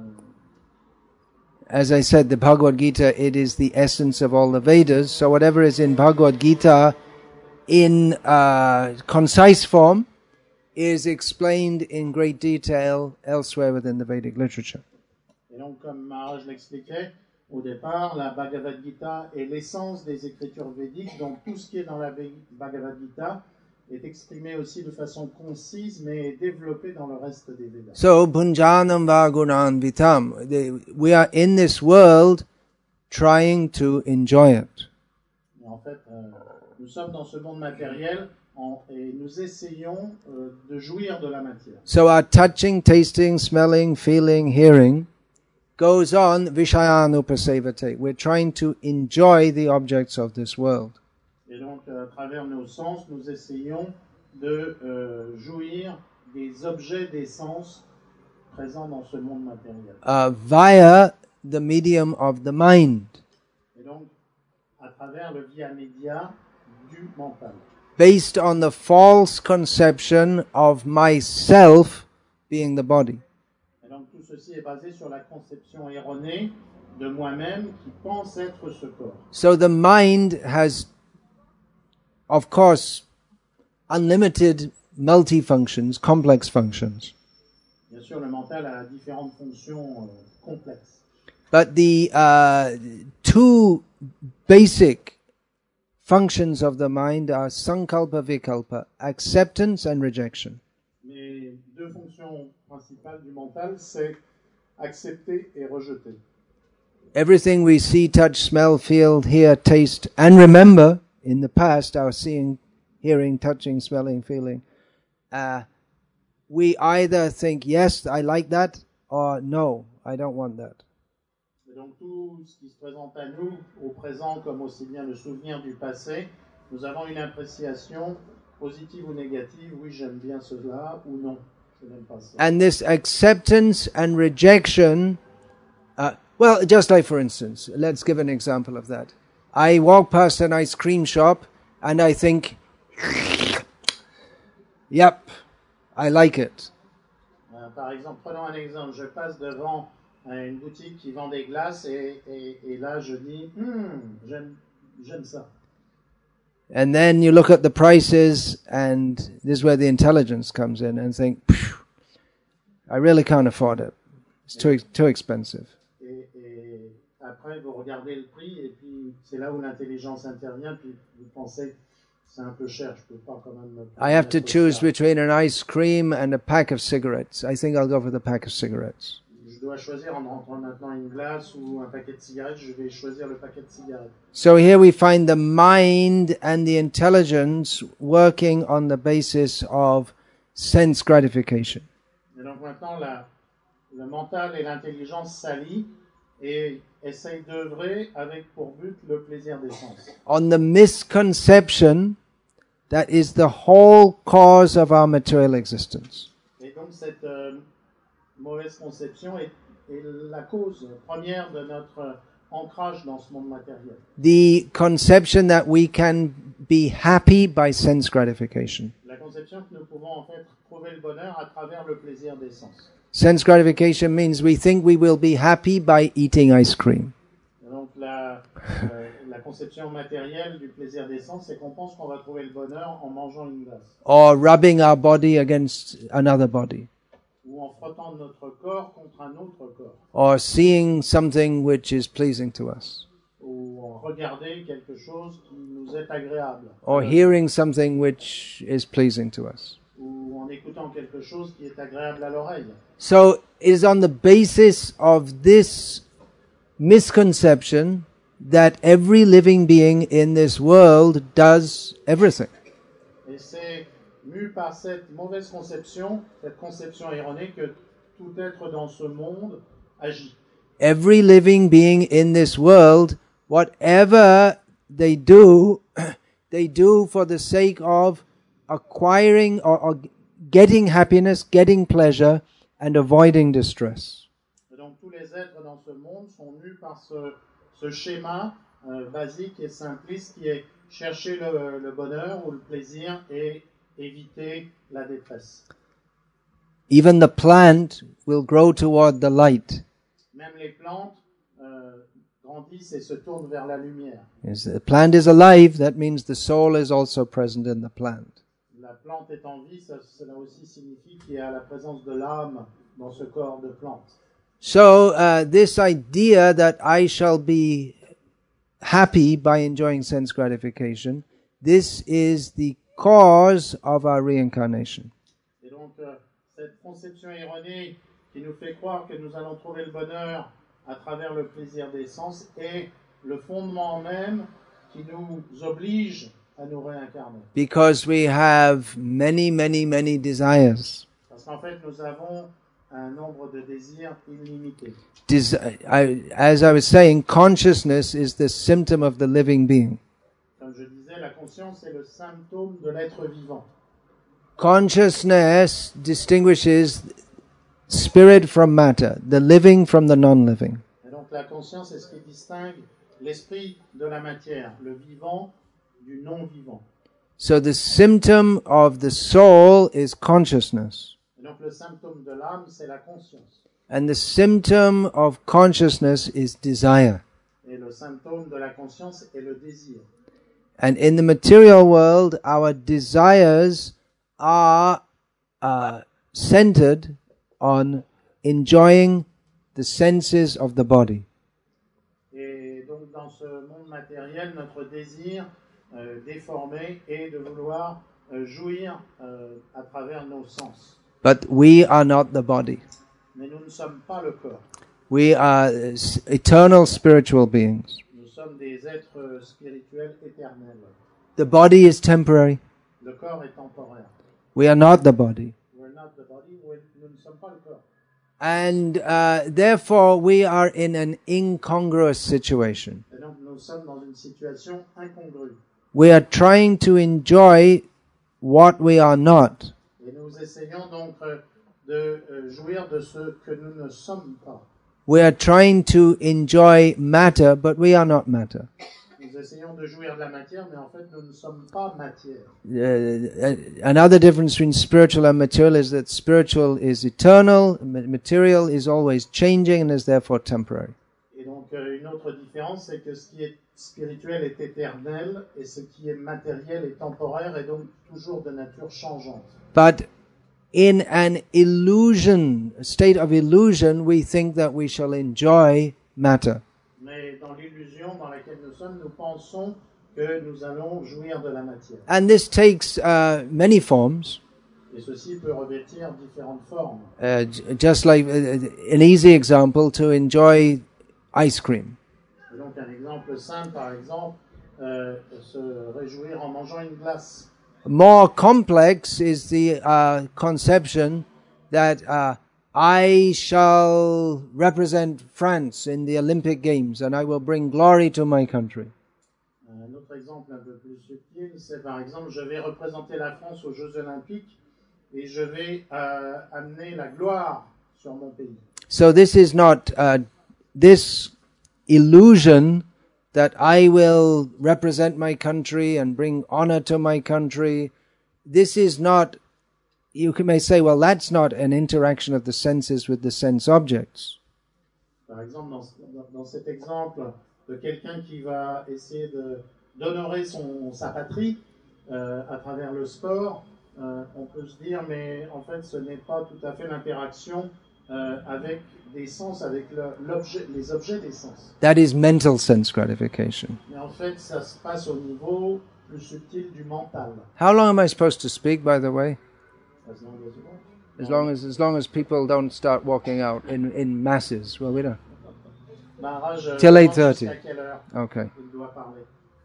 As I said, the Bhagavad Gita, it is the essence of all the Vedas. So whatever is in Bhagavad Gita in concise form is explained in great detail elsewhere within the Vedic literature. Et donc, comme Maharaj l'expliquait, au départ, la Bhagavad Gita est l'essence des écritures védiques, donc tout ce qui est dans la Bhagavad Gita est exprimé aussi de façon concise, mais développé dans le reste des Védas. So, Punjanam Vagunan Vitam. We are in this world trying to enjoy it. Et en fait, nous sommes dans ce monde matériel et nous essayons de jouir de la matière. So our touching, tasting, smelling, feeling, hearing goes on Vishayanupasevate. We're trying to enjoy the objects of this world. Et donc, à travers nos sens, nous essayons de jouir des objets des sens présents dans ce monde matériel. Via the medium of the mind. Et donc, à travers le via média du mental. Based on the false conception of myself being the body. Et donc, tout ceci est basé sur la conception erronée de moi-même qui pense être ce corps. So the mind has, of course, unlimited multifunctions, complex functions. Bien sûr, le mental a différentes fonctions complexes. But the two basic functions of the mind are sankalpa vikalpa, acceptance and rejection. Les deux fonctions principales du mental, c'est accepter et rejeter. Everything we see, touch, smell, feel, hear, taste, and remember in the past, our seeing, hearing, touching, smelling, feeling, we either think, yes, I like that, or no, I don't want that. Et donc tout ce qui se présente à nous, au présent comme aussi bien le souvenir du passé, nous avons une appréciation positive ou négative, oui j'aime bien cela, ou non, je n'aime pas ça. And this acceptance and rejection, well, just like for instance, let's give an example of that. I walk past an ice cream shop and I think, yep, I like it. Par exemple, prenons un exemple, je passe devant une boutique qui vend des glaces et là je dis, j'aime ça. And then you look at the prices and this is where the intelligence comes in and think, I really can't afford it. It's too expensive. Et après vous regardez le prix et puis c'est là où l'intelligence intervient puis vous pensez c'est un peu cher, je peux pas quand même. I have to choose between an ice cream and a pack of cigarettes. I think I'll go for the pack of cigarettes. Je dois choisir entre maintenant une glace ou un paquet de cigarettes, je vais choisir le paquet de cigarettes. So here we find the mind and the intelligence working on the basis of sense gratification. Et donc maintenant le mental et l'intelligence s'allient et essayent d'œuvrer avec pour but le plaisir des sens. On the misconception that is the whole cause of our material existence. Et donc cette mauvaise conception est la cause première de notre ancrage dans ce monde matériel. The conception that we can be happy by sense gratification. La conception que nous pouvons en fait trouver le bonheur à travers le plaisir des sens. Sense gratification means we think we will be happy by eating ice cream. Et donc la conception matérielle du plaisir des sens, c'est qu'on pense qu'on va trouver le bonheur en mangeant une glace. Or rubbing our body against another body. Ou en frottant notre corps contre un autre corps. Or seeing something which is pleasing to us. Ou en regarder quelque chose qui nous est agréable. Or hearing something which is pleasing to us. Ou en écoutant quelque chose qui est agréable à l'oreille. So it is on the basis of this misconception that every living being in this world does everything. Et c'est mu par cette mauvaise conception, cette conception erronée que tout être dans ce monde agit. Every living being in this world, whatever they do for the sake of acquiring or getting happiness, getting pleasure, and avoiding distress. Et donc tous les les êtres dans ce monde sont mus par ce schéma basique et simpliste qui est chercher le bonheur ou le plaisir et éviter la détresse. Even the plant will grow toward the light. Même les plantes grandissent et se tournent vers la lumière. Yes, the plant is alive, that means the soul is also present in the plant. La plante est en vie, cela aussi signifie qu'il y a la présence de l'âme dans ce corps de plante. So this idea that I shall be happy by enjoying sense gratification, this is the cause of our reincarnation. Et donc cette conception erronée qui nous fait croire que nous allons trouver le bonheur à travers le plaisir des sens est le fondement même qui nous oblige à nous réincarner. Because we have many, many, many desires. Parce qu'en fait, nous avons un nombre de désirs illimité. As I was saying, consciousness is the symptom of the living being. Comme je disais, la conscience est le symptôme de l'être vivant. Consciousness distinguishes spirit from matter, the living from the non-living. Et donc la conscience est ce qui distingue l'esprit de la matière, le vivant du non-vivant. So the symptom of the soul is consciousness. Et donc le symptôme de l'âme, c'est la conscience. And the symptom of consciousness is desire. Et le symptôme de la conscience est le désir. And in the material world, our desires are centered on enjoying the senses of the body. Et donc dans ce monde matériel, notre désir déformé est de vouloir jouir à travers nos sens. But we are not the body. Mais nous ne sommes pas le corps. We are eternal spiritual beings. Nous sommes des êtres spirituels éternels. The body is temporary. Le corps est temporaire. We are not the body. We're not the body. Nous ne sommes pas le corps. And therefore we are in an incongruous situation. Et donc nous sommes dans une situation incongrue. We are trying to enjoy what we are not. Et nous essayons donc de jouir de ce que nous ne sommes pas. We are trying to enjoy matter, but we are not matter. Nous essayons de jouir de la matière, mais en fait nous ne sommes pas matière. Another difference between spiritual and material is that spiritual is eternal, material is always changing and is therefore temporary. Et donc une autre différence, c'est que ce qui est spirituel est éternel et ce qui est matériel est temporaire et donc toujours de nature changeante. But in an illusion, a state of illusion, we think that we shall enjoy matter. Mais dans l'illusion dans laquelle nous sommes, nous pensons que nous allons jouir de la matière. And this takes many forms. Et ceci peut revêtir différentes formes. Just like an easy example, to enjoy ice cream. Et donc un exemple simple, par exemple, se réjouir en mangeant une glace. More complex is the conception that I shall represent France in the Olympic Games and I will bring glory to my country. Un autre exemple un peu plus subtil, c'est par exemple, je vais représenter la France aux Jeux Olympiques et je vais amener la gloire sur mon pays. So this is not this illusion that I will represent my country and bring honor to my country. This is not, you may say, well, that's not an interaction of the senses with the sense objects. Par exemple, dans cet exemple de quelqu'un qui va essayer d'honorer sa patrie à travers le sport, on peut se dire, mais en fait, ce n'est pas tout à fait l'interaction avec des sens, avec les objets des sens. That is mental sense gratification. Mais en fait, ça se passe au niveau plus subtil du mental. How long am I supposed to speak, by the way? As long as As long as people don't start walking out in masses. Well, we don't. Maharaj, Till 8:30. jusqu'à quelle heure Okay. il doit parler?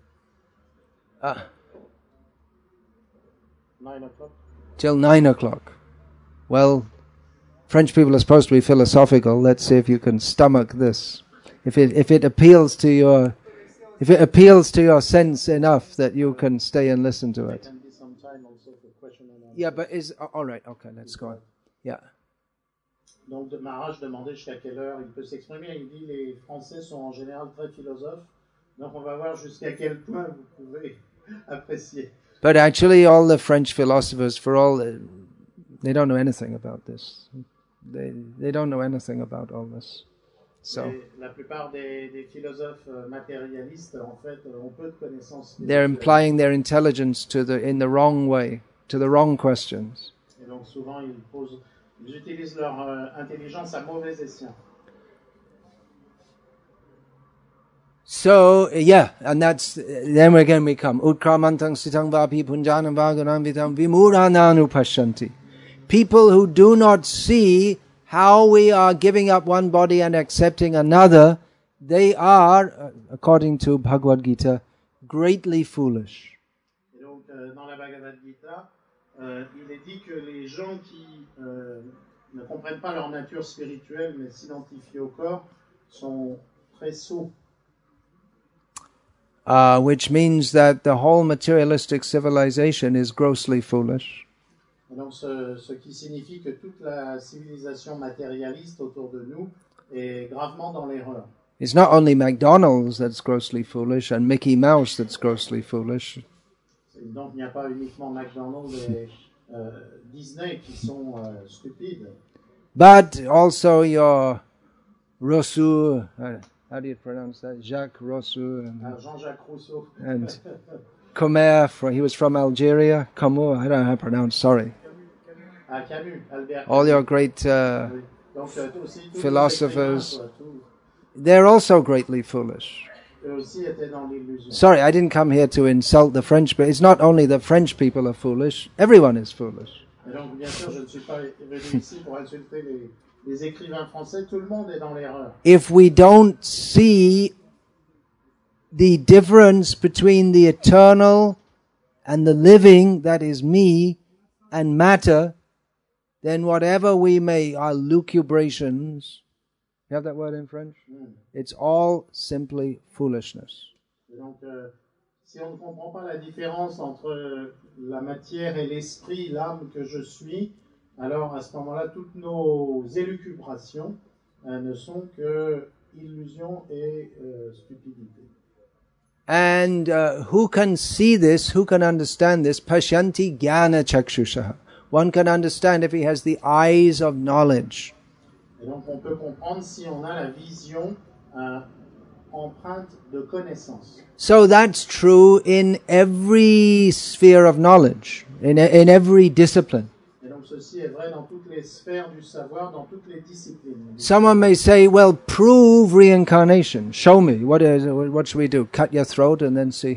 9 o'clock. Till 9 o'clock. Well, French people are supposed to be philosophical. Let's see if you can stomach this. If it appeals to your sense enough that you can stay and listen to There it. can be some time also for question and answer. Yeah, but all right. Okay, let's go on. Yeah. Donc Maharaj demandait jusqu'à quelle heure il peut s'exprimer. Il dit les Français sont en général très philosophes. Donc on va voir jusqu'à quel point vous pouvez apprécier. But actually all the French philosophers, they don't know anything about this. They don't know anything about all this. So la plupart des philosophes matérialistes, en fait, ont peu de connaissances. They're implying their intelligence in the wrong way, to the wrong questions. Et donc souvent ils utilisent leur intelligence à mauvais escient. So and then we come Utkramantam sitang vapi punjanam vaganam vitam vimurananu pashanti. People who do not see how we are giving up one body and accepting another, they are, according to Bhagavad Gita, greatly foolish. Et donc, dans la Bhagavad Gita, il est dit que les gens qui ne comprennent pas leur nature spirituelle, mais s'identifient au corps, sont très sots. Which means that the whole materialistic civilization is grossly foolish. Et donc, ce qui signifie que toute la civilisation matérialiste autour de nous est gravement dans l'erreur. It's not only McDonald's that's grossly foolish and Mickey Mouse that's grossly foolish. Et donc, il n'y a pas uniquement McDonald's et Disney qui sont stupides. But also your Rousseau, how do you pronounce that? Jacques Rousseau. Jean-Jacques Rousseau. And Comer, he was from Algeria. Camus, I don't know how to pronounce, sorry. Camus, Albert. All your great Donc, philosophers, they're also greatly foolish. Eux aussi étaient dans l'illusion. Sorry, I didn't come here to insult the French, but it's not only the French people are foolish, everyone is foolish. Et donc, bien sûr, je ne suis pas venu ici pour insulter les écrivains français, tout le monde est dans l'erreur. If we don't see the difference between the eternal and the living, that is me, and matter, then whatever our lucubrations, you have that word in French? It's all simply foolishness. Et donc, si on ne comprend pas la différence entre la matière et l'esprit, l'âme que je suis, alors à ce moment-là, toutes nos élucubrations ne sont que illusion et stupidité. And who can see this, who can understand this? Pashyanti jnana chakshushaha. One can understand if he has the eyes of knowledge. Et donc on peut comprendre si on a la vision empreinte de connaissance. So that's true in every sphere of knowledge, in every discipline. Et donc ceci est vrai dans toutes les sphères du savoir, dans toutes les disciplines. Someone may say, well, prove reincarnation. Show me. What should we do? Cut your throat and then see?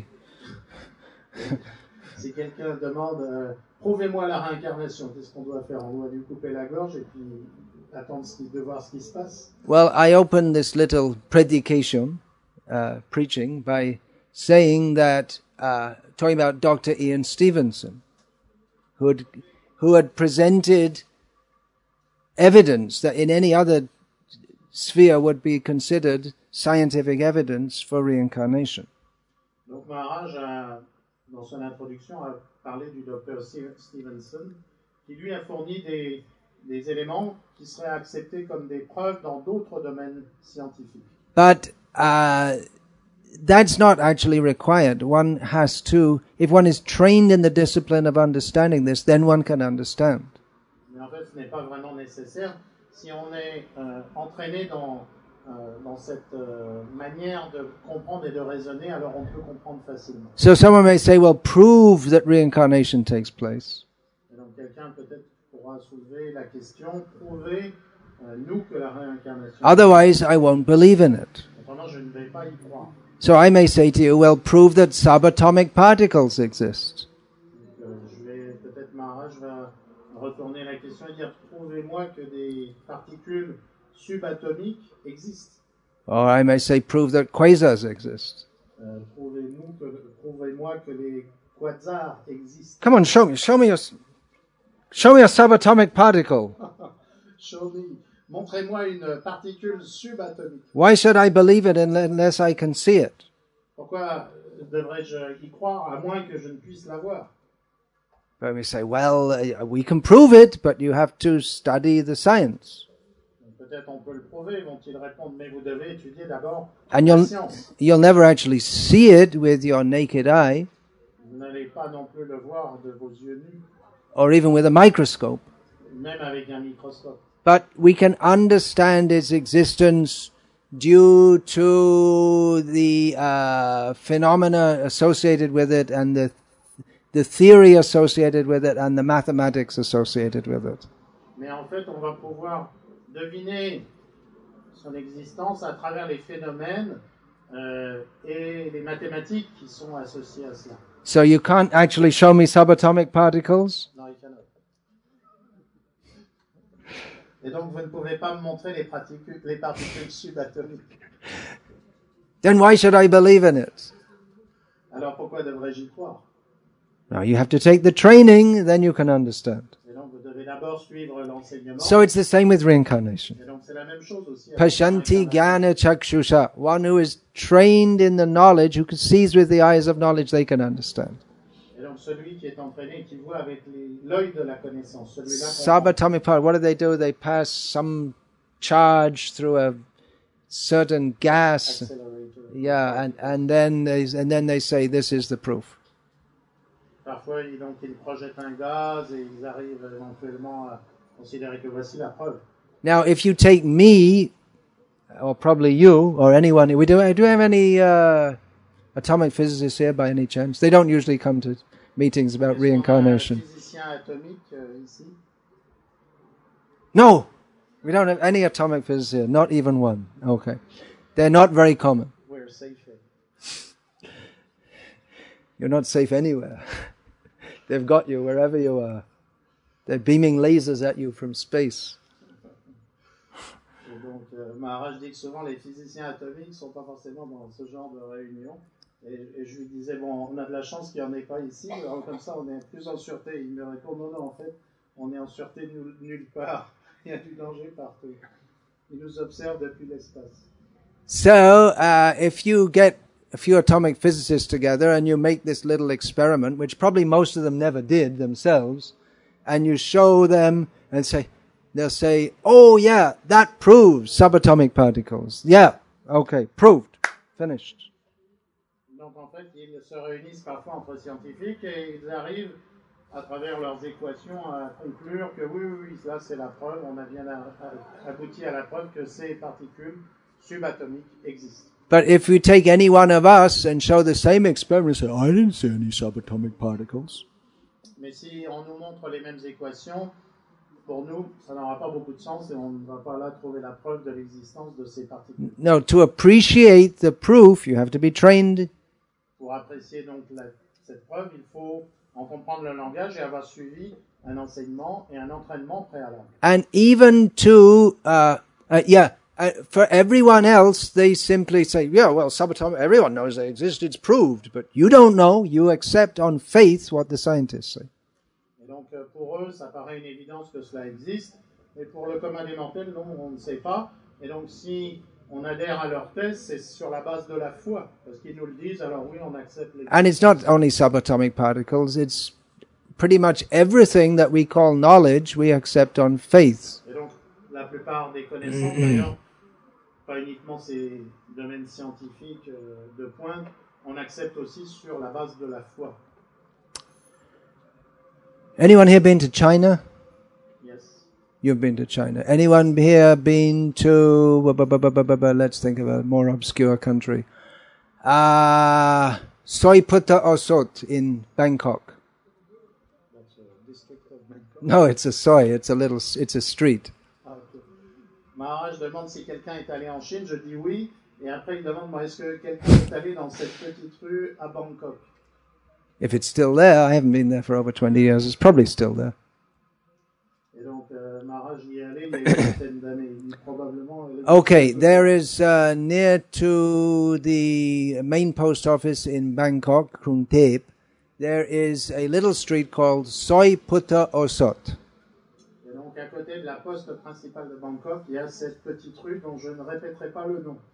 Si quelqu'un demande, prouvez-moi la réincarnation, qu'est-ce qu'on doit faire? On doit lui couper la gorge et puis attendre de voir ce qui se passe? Well, I opened this little predication, preaching, by saying that, talking about Dr. Ian Stevenson, who had presented evidence that in any other sphere would be considered scientific evidence for reincarnation. Donc Maharaj, dans son introduction, a parlé du docteur Stevenson, qui lui a fourni des éléments qui seraient acceptés comme des preuves dans d'autres domaines scientifiques. But that's not actually required. One has to, if one is trained in the discipline of understanding this, then one can understand. Mais en fait, ce n'est pas vraiment nécessaire. Si on est entraîné dans cette manière de comprendre et de raisonner, alors on peut comprendre facilement. So someone may say, well, prove that reincarnation takes place. Et donc quelqu'un peut-être pourra soulever la question, prouver nous que la réincarnation. Otherwise, I won't believe in it. Autrement, je ne vais pas y croire. So I may say to you, well, prove that subatomic particles exist. Peut-être Maharaj va retourner la question et dire, prouvez-moi que des particules subatomiques existent. Or I may say, prove that quasars exist. Prouvez-moi que les quasars existent. Come on, show me a subatomic particle. Montrez-moi une particule subatomique. Why should I believe it unless I can see it? Pourquoi devrais-je y croire à moins que je ne puisse la voir? But we say, well, we can prove it, but you have to study the science. Peut-être on peut le prouver, vont-ils répondre, mais vous devez étudier d'abord And la you'll, science. you'll never actually see it with your naked eye, Vous n'allez pas non plus le voir de vos yeux nus, or even with a microscope. même avec un microscope. But we can understand its existence due to the phenomena associated with it and the theory associated with it and the mathematics associated with it. Mais en fait, on va pouvoir deviner son existence à travers les phénomènes et les mathématiques qui sont associées à cela. So you can't actually show me subatomic particles? Non, il cannot. Et donc, vous ne pouvez pas me montrer les particules subatomiques. Then why should I believe in it? Alors, pourquoi devrais-je y croire? Now you have to take the training, then you can understand. Et donc, vous devez d'abord suivre l'enseignement. So it's the same with reincarnation. Et donc, c'est la même chose aussi. avec Pashanti l'incarnation. Gyana Chakshusha. One who is trained in the knowledge, who sees with the eyes of knowledge, they can understand. Et donc, celui qui est entraîné, qui voit avec l'œil de la connaissance, celui-là comprend. Subatomic part, what do? They pass some charge through a certain gas. Accelerator. Yeah, and then they say this is the proof. Parfois, donc, ils projettent un gaz et ils arrivent éventuellement à considérer que voici la preuve. Now, if you take me, or probably you, or anyone, do we have any atomic physicists here by any chance? They don't usually come to meetings about Est-ce qu'on a un reincarnation. physicien atomique ici? No, we don't have any atomic physicists here, not even one. Okay. They're not very common. We're safe here. You're not safe anywhere. They've got you wherever you are. They're beaming lasers at you from space. Et donc, Maharaj dit que souvent les physiciens atomiques ne sont pas forcément dans ce genre de réunion. Et je lui disais, bon, on a de la chance qu'il n'y en ait pas ici, alors comme ça on est plus en sûreté. Il me répond, non, en fait, on est en sûreté nulle part. Il y a du danger partout. Il nous observe depuis l'espace. So, if you get a few atomic physicists together and you make this little experiment, which probably most of them never did themselves, and you show them and they'll say, oh yeah, that proves subatomic particles. Yeah, okay, proved, finished. Donc en fait, ils se réunissent parfois entre scientifiques et ils arrivent à travers leurs équations à conclure que oui, là c'est la preuve, on a bien abouti à la preuve que ces particules subatomiques existent. But if you take any one of us and show the same experiment and say, I didn't see any subatomic particles. Mais si on nous montre les mêmes équations, pour nous, ça n'aura pas beaucoup de sens et on ne va pas là trouver la preuve de l'existence de ces particules. No, to appreciate the proof, you have to be trained. Pour apprécier donc cette preuve, il faut en comprendre le langage et avoir suivi un enseignement et un entraînement préalable. And even to, for everyone else, they simply say, yeah, well, subatomic, everyone knows they exist, it's proved. But you don't know, you accept on faith what the scientists say. Et donc pour eux, ça paraît une évidence que cela existe, mais pour le commun des mortels, non, on ne sait pas. Et donc si on adhère à leur thèse, c'est sur la base de la foi, parce qu'ils nous le disent, alors oui, on accepte les... And it's not only subatomic particles, it's pretty much everything that we call knowledge, we accept on faith. Et donc la plupart des connaissances, d'ailleurs, pas uniquement ces domaines scientifiques de pointe, on accepte aussi sur la base de la foi. Anyone here been to China? Yes. You've been to China. Anyone here been to, let's think of a more obscure country. Soi Putta Osot in Bangkok. That's a district of Bangkok. No, it's a soi, it's a street. Ah, okay. Maharaj demande si quelqu'un est allé en Chine, je dis oui, et après il demande moi, est-ce que quelqu'un est allé dans cette petite rue à Bangkok? If it's still there, I haven't been there for over 20 years, it's probably still there. Et donc Maharaj y est allé il y a une vingtaine d'années, il dit probablement... Okay, there is near to the main post office in Bangkok, Krung Thep, there is a little street called Soi Putta Osot. Et donc à côté de la poste principale de Bangkok, il y a cette petite rue dont je ne répéterai pas le nom.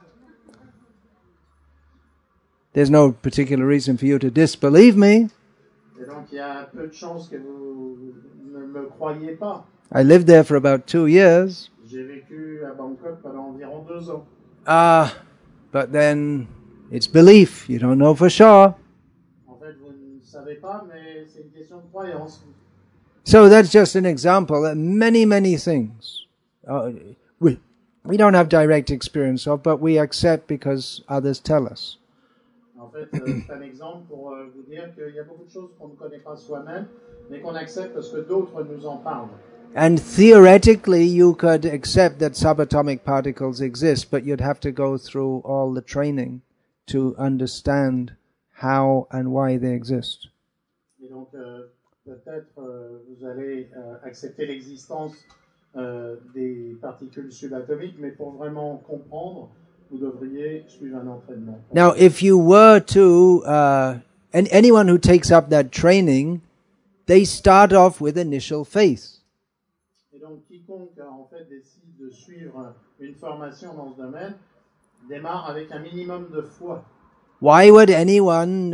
There's no particular reason for you to disbelieve me. Et donc il y a peu de chances que vous ne me croyiez pas. I lived there for about 2 years. J'ai vécu à Bangkok pendant environ 2 ans. But then it's belief. You don't know for sure. En fait, vous ne savez pas, mais c'est une question de croyance. So that's just an example. Many, many things we don't have direct experience of, but we accept because others tell us. En fait, c'est un exemple pour vous dire qu'il y a beaucoup de choses qu'on ne connaît pas soi-même, mais qu'on accepte parce que d'autres nous en parlent. And theoretically, you could accept that subatomic particles exist, but you'd have to go through all the training to understand how and why they exist. Et donc, peut-être vous allez accepter l'existence des particules subatomiques, mais pour vraiment comprendre, vous devriez suivre un entraînement. Now, if you were to, and anyone who takes up that training, they start off with initial faith. Et donc, quiconque en fait décide de suivre une formation dans ce domaine démarre avec un minimum de foi. Why would anyone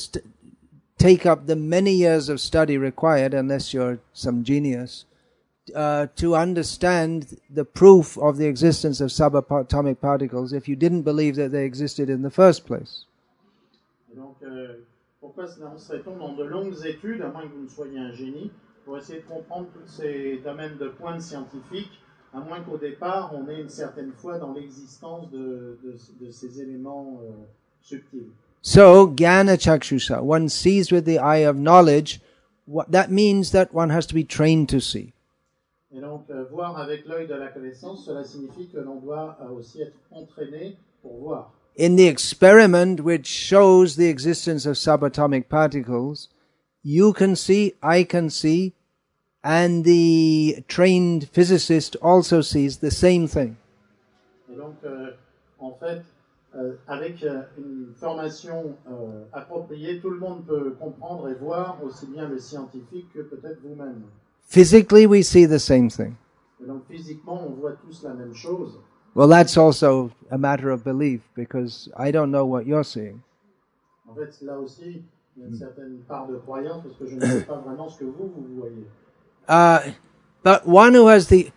take up the many years of study required, unless you're some genius, to understand the proof of the existence of subatomic particles if you didn't believe that they existed in the first place? Et donc, pourquoi se lancerait-on dans de longues études, à moins que vous ne soyez un génie, pour essayer de comprendre tous ces domaines de pointe scientifiques, à moins qu'au départ, on ait une certaine foi dans l'existence de ces éléments subtils. So, Jnana Chakshusha, one sees with the eye of knowledge. That means that one has to be trained to see. Et donc, voir avec l'œil de la connaissance, cela signifie que l'on doit aussi être entraîné pour voir. In the experiment which shows the existence of subatomic particles, you can see, I can see, and the trained physicist also sees the same thing. Et donc, en fait, avec une formation appropriée, tout le monde peut comprendre et voir, aussi bien le scientifique que peut-être vous-même. Physically, we see the same thing. Et donc, physiquement, on voit tous la même chose. Well, that's also a matter of belief, because I don't know what you're seeing. En fait, là aussi, il y a une certaine part de croyance, parce que je ne sais pas vraiment ce que vous voyez. But one who has the...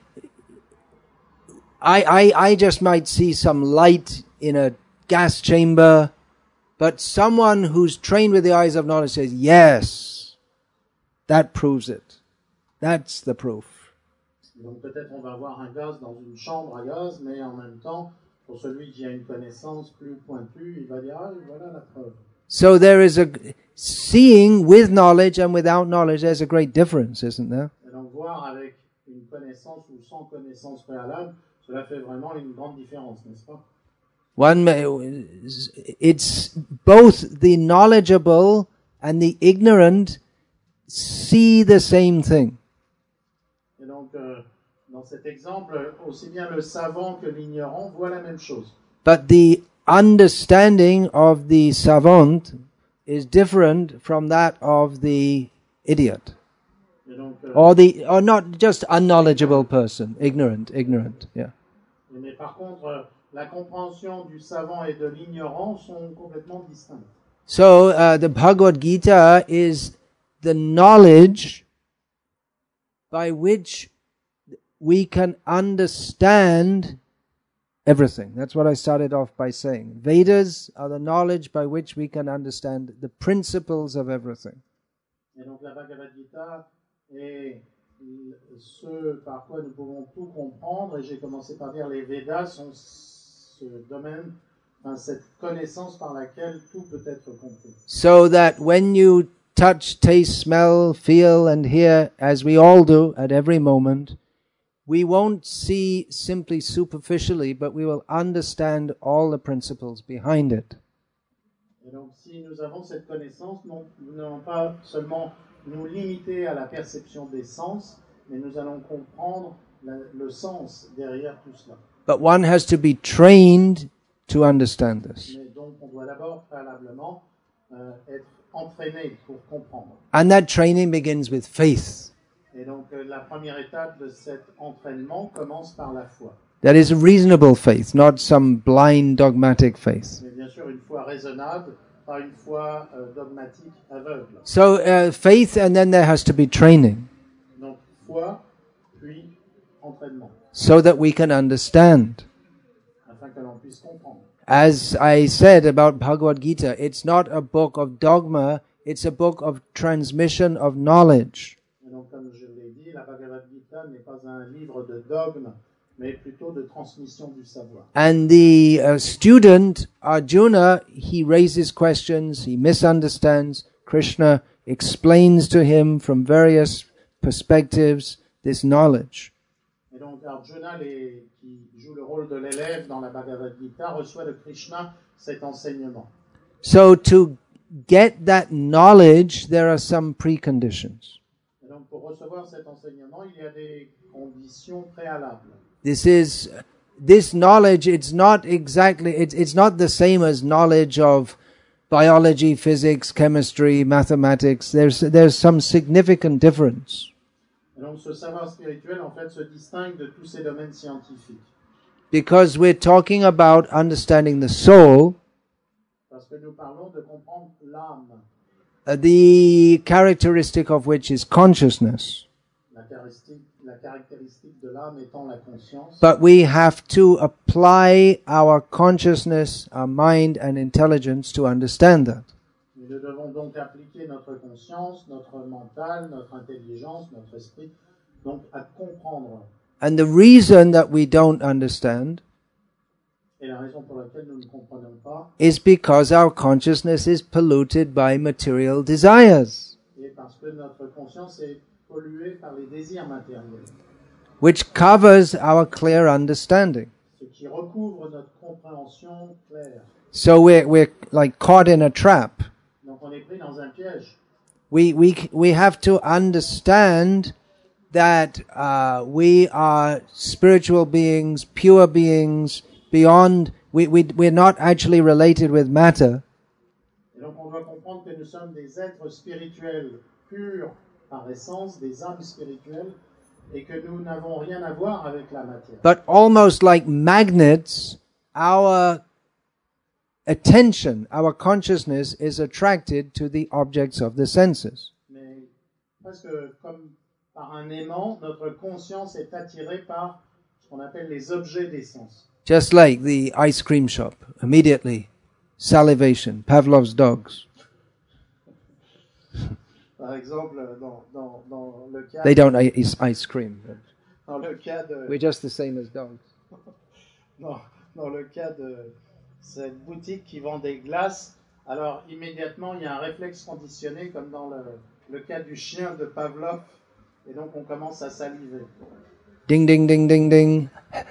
I just might see some light in a gas chamber, but someone who's trained with the eyes of knowledge says, yes, that proves it. That's the proof. Donc peut-être on va voir un gaz dans une chambre à gaz, mais en même temps, pour celui qui a une connaissance plus pointue, il va dire, ah, voilà la preuve. So there is a seeing with knowledge and without knowledge. There's a great difference, isn't there? Et donc voir avec une connaissance ou sans connaissance préalable, cela fait vraiment une grande différence, n'est-ce pas? It's both the knowledgeable and the ignorant see the same thing. Et donc, dans cet exemple, aussi bien le savant que l'ignorant voient la même chose. But the understanding of the savant is different from that of the idiot. Et donc, Or not just unknowledgeable person, ignorant, yeah. Mais par contre, la compréhension du savant et de l'ignorant sont complètement distinctes. So the Bhagavad Gita is the knowledge by which we can understand everything. That's what I started off by saying. Vedas are the knowledge by which we can understand the principles of everything. Et donc la Bhagavad Gita est ce par quoi nous pouvons tout comprendre. Et j'ai commencé par dire les Védas sont ce domaine, cette connaissance par laquelle tout peut être compris. So that when you touch, taste, smell, feel and hear, as we all do at every moment, we won't see simply superficially, but we will understand all the principles behind it. Et donc, si nous avons cette connaissance, nous n'allons pas seulement nous limiter à la perception des sens, mais nous allons comprendre le sens derrière tout cela. But one has to be trained to understand this. Mais donc, on doit d'abord préalablement être entraîné pour comprendre. And that training begins with faith. Et donc, la première étape de cet entraînement commence par la foi. That is a reasonable faith, not some blind dogmatic faith. Mais bien sûr, une foi raisonnable, pas une foi dogmatique aveugle. So faith, and then there has to be training. Donc, foi, puis entraînement. so that we can understand. afin que l'on puisse comprendre. As I said about Bhagavad Gita, it's not a book of dogma, it's a book of transmission of knowledge. Et donc, comme je l'ai dit, la Bhagavad Gita n'est pas un livre de dogme, mais plutôt de transmission du savoir. And the student, Arjuna, he raises questions, he misunderstands. Krishna explains to him from various perspectives this knowledge. Et donc Arjuna, qui joue le rôle de l'élève dans la Bhagavad Gita, reçoit de Krishna cet enseignement. So to get that knowledge, there are some preconditions. Et donc pour recevoir cet enseignement, il y a des conditions préalables. This knowledge, it's not the same as knowledge of biology, physics, chemistry, mathematics. There's some significant difference. Et donc ce savoir spirituel, en fait, se distingue de tous ces domaines scientifiques. Because we're talking about understanding the soul, Parce que nous parlons de comprendre l'âme, the characteristic of which is consciousness. la caractéristique de l'âme étant la conscience. But we have to apply our consciousness, our mind and intelligence to understand that. Nous devons donc appliquer notre conscience, notre mental, notre intelligence, notre esprit, donc à comprendre. And the reason that we don't understand Et la raison pour laquelle nous ne comprenons pas is because our consciousness is polluted by material desires, est parce que notre conscience est polluée par les désirs matériels, which covers our clear understanding. ce qui recouvre notre compréhension claire. So we're like caught in a trap. Donc on est pris dans un piège. We have to understand that we are spiritual beings, pure beings, beyond, we're not actually related with matter. Et donc on doit comprendre que nous sommes des êtres spirituels purs par essence, des âmes spirituelles, et que nous n'avons rien à voir avec la matière. But almost like magnets, our attention, our consciousness is attracted to the objects of the senses. Mais presque comme par un aimant, notre conscience est attirée par ce qu'on appelle les objets des sens. Just like the ice cream shop, immediately salivation, Pavlov's dogs. Par exemple, dans le cas, They don't eat ice cream. dans le cas de, We're just the same as dogs. dans le cas de cette boutique qui vend des glaces, alors immédiatement il y a un réflexe conditionné comme dans le cas du chien de Pavlov, et donc on commence à saliver. Ding, ding, ding, ding, ding.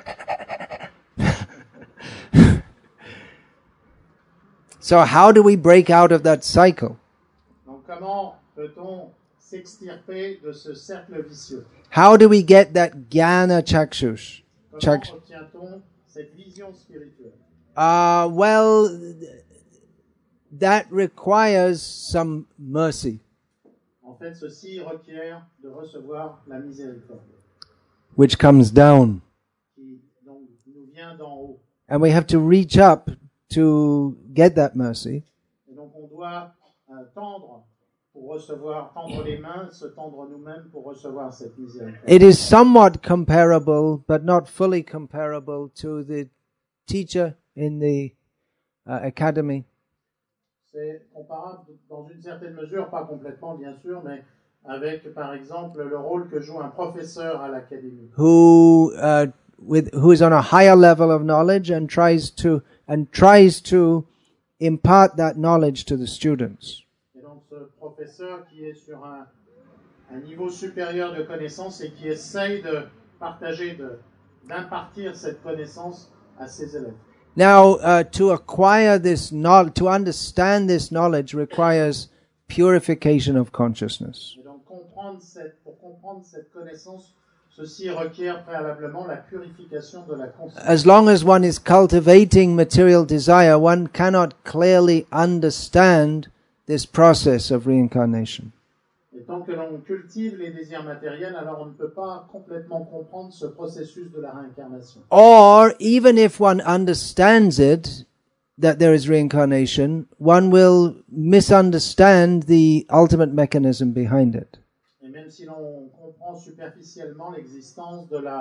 So how do we break out of that cycle? Donc comment peut-on s'extirper de ce cercle vicieux? How do we get that jnana chakshush? Comment obtient-on cette vision spirituelle? Well, that requires some mercy, En fait, ceci requiert de recevoir la miséricorde, which comes down. qui donc nous vient d'en haut. And we have to reach up to get that mercy. Et donc on doit tendre les mains, se tendre nous-mêmes pour recevoir cette miséricorde. It is somewhat comparable, but not fully comparable to the teacher in the academy C'est comparable dans une certaine mesure, pas complètement bien sûr, mais avec par exemple le rôle que joue un professeur à l'académie. who is on a higher level of knowledge and tries to impart that knowledge to the students. Et donc ce professeur qui est sur un niveau supérieur de connaissance et qui essaye de partager, d'impartir cette connaissance à ses élèves. Now, to acquire this knowledge, to understand this knowledge requires purification of consciousness. Et donc pour comprendre cette connaissance, ceci requiert préalablement la purification de la conscience. As long as one is cultivating material desire, one cannot clearly understand this process of reincarnation. Et tant que l'on cultive les désirs matériels, alors on ne peut pas complètement comprendre ce processus de la réincarnation. Or, even if one understands it, that there is reincarnation, one will misunderstand the ultimate mechanism behind it. Et même si l'on comprend superficiellement l'existence de la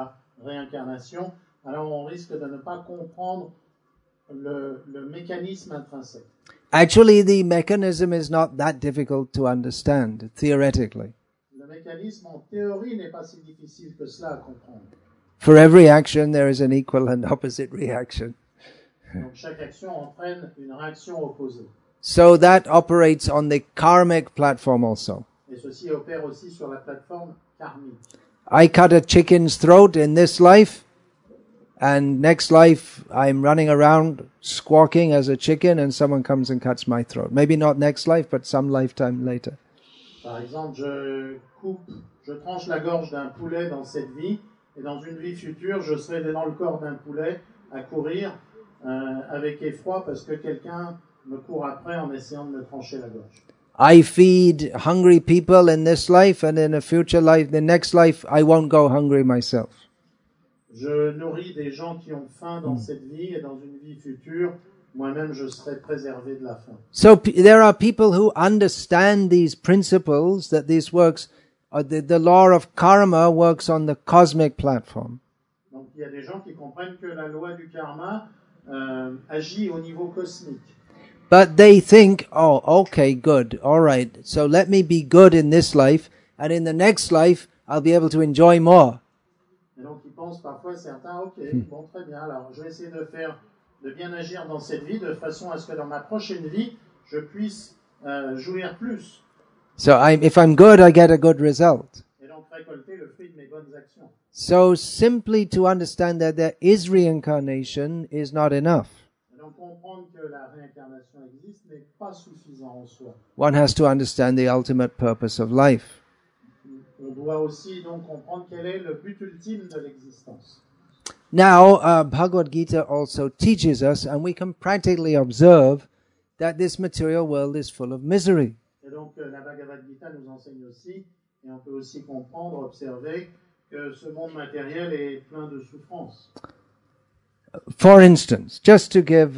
réincarnation, alors on risque de ne pas comprendre le mécanisme intrinsèque. Actually, the mechanism is not that difficult to understand, theoretically. Le mécanisme en théorie n'est pas si difficile que cela à comprendre. For every action, there is an equal and opposite reaction. Donc chaque action entraîne une réaction opposée. So that operates on the karmic platform also. Et ceci opère aussi sur la plateforme karmique. I cut a chicken's throat in this life, and next life I'm running around squawking as a chicken and someone comes and cuts my throat. Maybe not next life, but some lifetime later. Par exemple, je tranche la gorge d'un poulet dans cette vie, et dans une vie future, je serai dans le corps d'un poulet à courir avec effroi parce que quelqu'un me court après en essayant de me trancher la gorge. I feed hungry people in this life, and in a future life, the next life, I won't go hungry myself. Je nourris des gens qui ont faim dans cette vie, et dans une vie future, moi-même je serai préservé de la faim. So there are people who understand these principles, that this works, the law of karma works on the cosmic platform. Donc il y a des gens qui comprennent que la loi du karma agit au niveau cosmique. But they think, oh, okay, good, all right. So let me be good in this life, and in the next life, I'll be able to enjoy more. Et donc ils pensent parfois certains, ok, bon, très bien, alors je vais essayer de bien agir dans cette vie, de façon à ce que dans ma prochaine vie, je puisse jouir plus. So if I'm good, I get a good result. Et donc récolter le fruit de mes bonnes actions. So simply to understand that there is reincarnation is not enough. Et donc comprendre que la réincarnation existe n'est pas suffisant en soi. One has to understand the ultimate purpose of life. On doit aussi donc comprendre quel est le but ultime de l'existence. Now, Bhagavad Gita also teaches us, and we can practically observe, that this material world is full of misery. Et donc la Bhagavad Gita nous enseigne aussi, et on peut aussi comprendre, observer, que ce monde matériel est plein de souffrances. For instance, just to give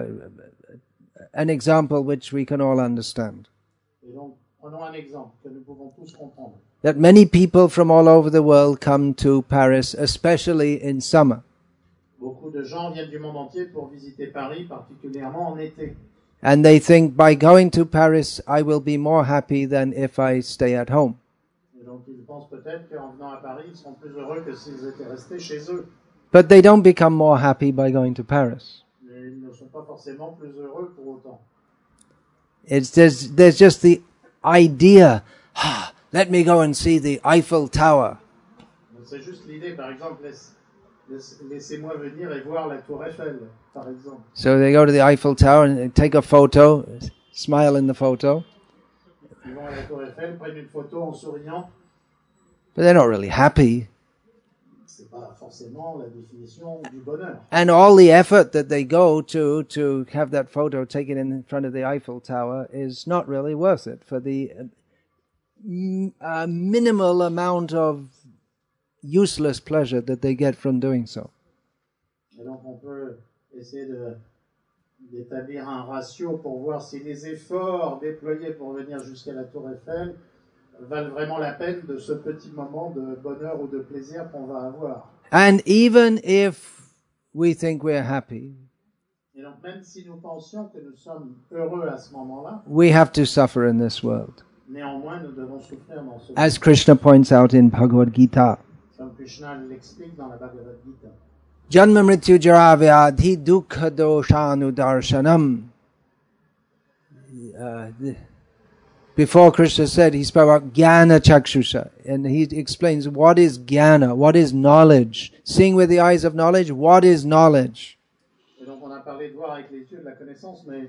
an example which we can all understand, Et donc, prenons un exemple que nous pouvons tous comprendre. that many people from all over the world come to Paris, especially in summer. Beaucoup de gens viennent du monde entier pour visiter Paris, particulièrement en été. And they think by going to Paris, I will be more happy than if I stay at home. Et donc, ils pensent peut-être qu'en venant à Paris, ils seront plus heureux que s'ils étaient restés chez eux. But they don't become more happy by going to Paris. Mais ils ne sont pas forcément plus heureux pour autant. There's just the idea, let me go and see the Eiffel Tower. Donc, c'est juste l'idée, par exemple, laissez-moi venir et voir la Tour Eiffel, par exemple. So they go to the Eiffel Tower and they take a photo, smile in the photo, Ils vont à la Tour Eiffel, prennent une photo en souriant. but they're not really happy. C'est pas forcément la définition du bonheur. And all the effort that they go to have that photo taken in front of the Eiffel Tower is not really worth it for the minimal amount of useless pleasure that they get from doing so. Et donc on peut essayer d'établir un ratio pour voir si les efforts déployés pour venir jusqu'à la Tour Eiffel valent vraiment la peine de ce petit moment de bonheur ou de plaisir qu'on va avoir. And even if we think we're happy, Et donc même si nous pensions que nous sommes heureux à ce moment-là, we have to suffer in this world. néanmoins nous devons souffrir dans ce monde. As Krishna points out in Bhagavad Gita. Comme Krishna l'explique dans la Bhagavad Gita. Janma mrityu jara vyadhi dukkha doshanu darshanam. Before Krishna said, he spoke about jnana chakshusha, and he explains what is jnana, what is knowledge. Seeing with the eyes of knowledge, what is knowledge? Et donc on a parlé de voir avec les yeux de la connaissance, mais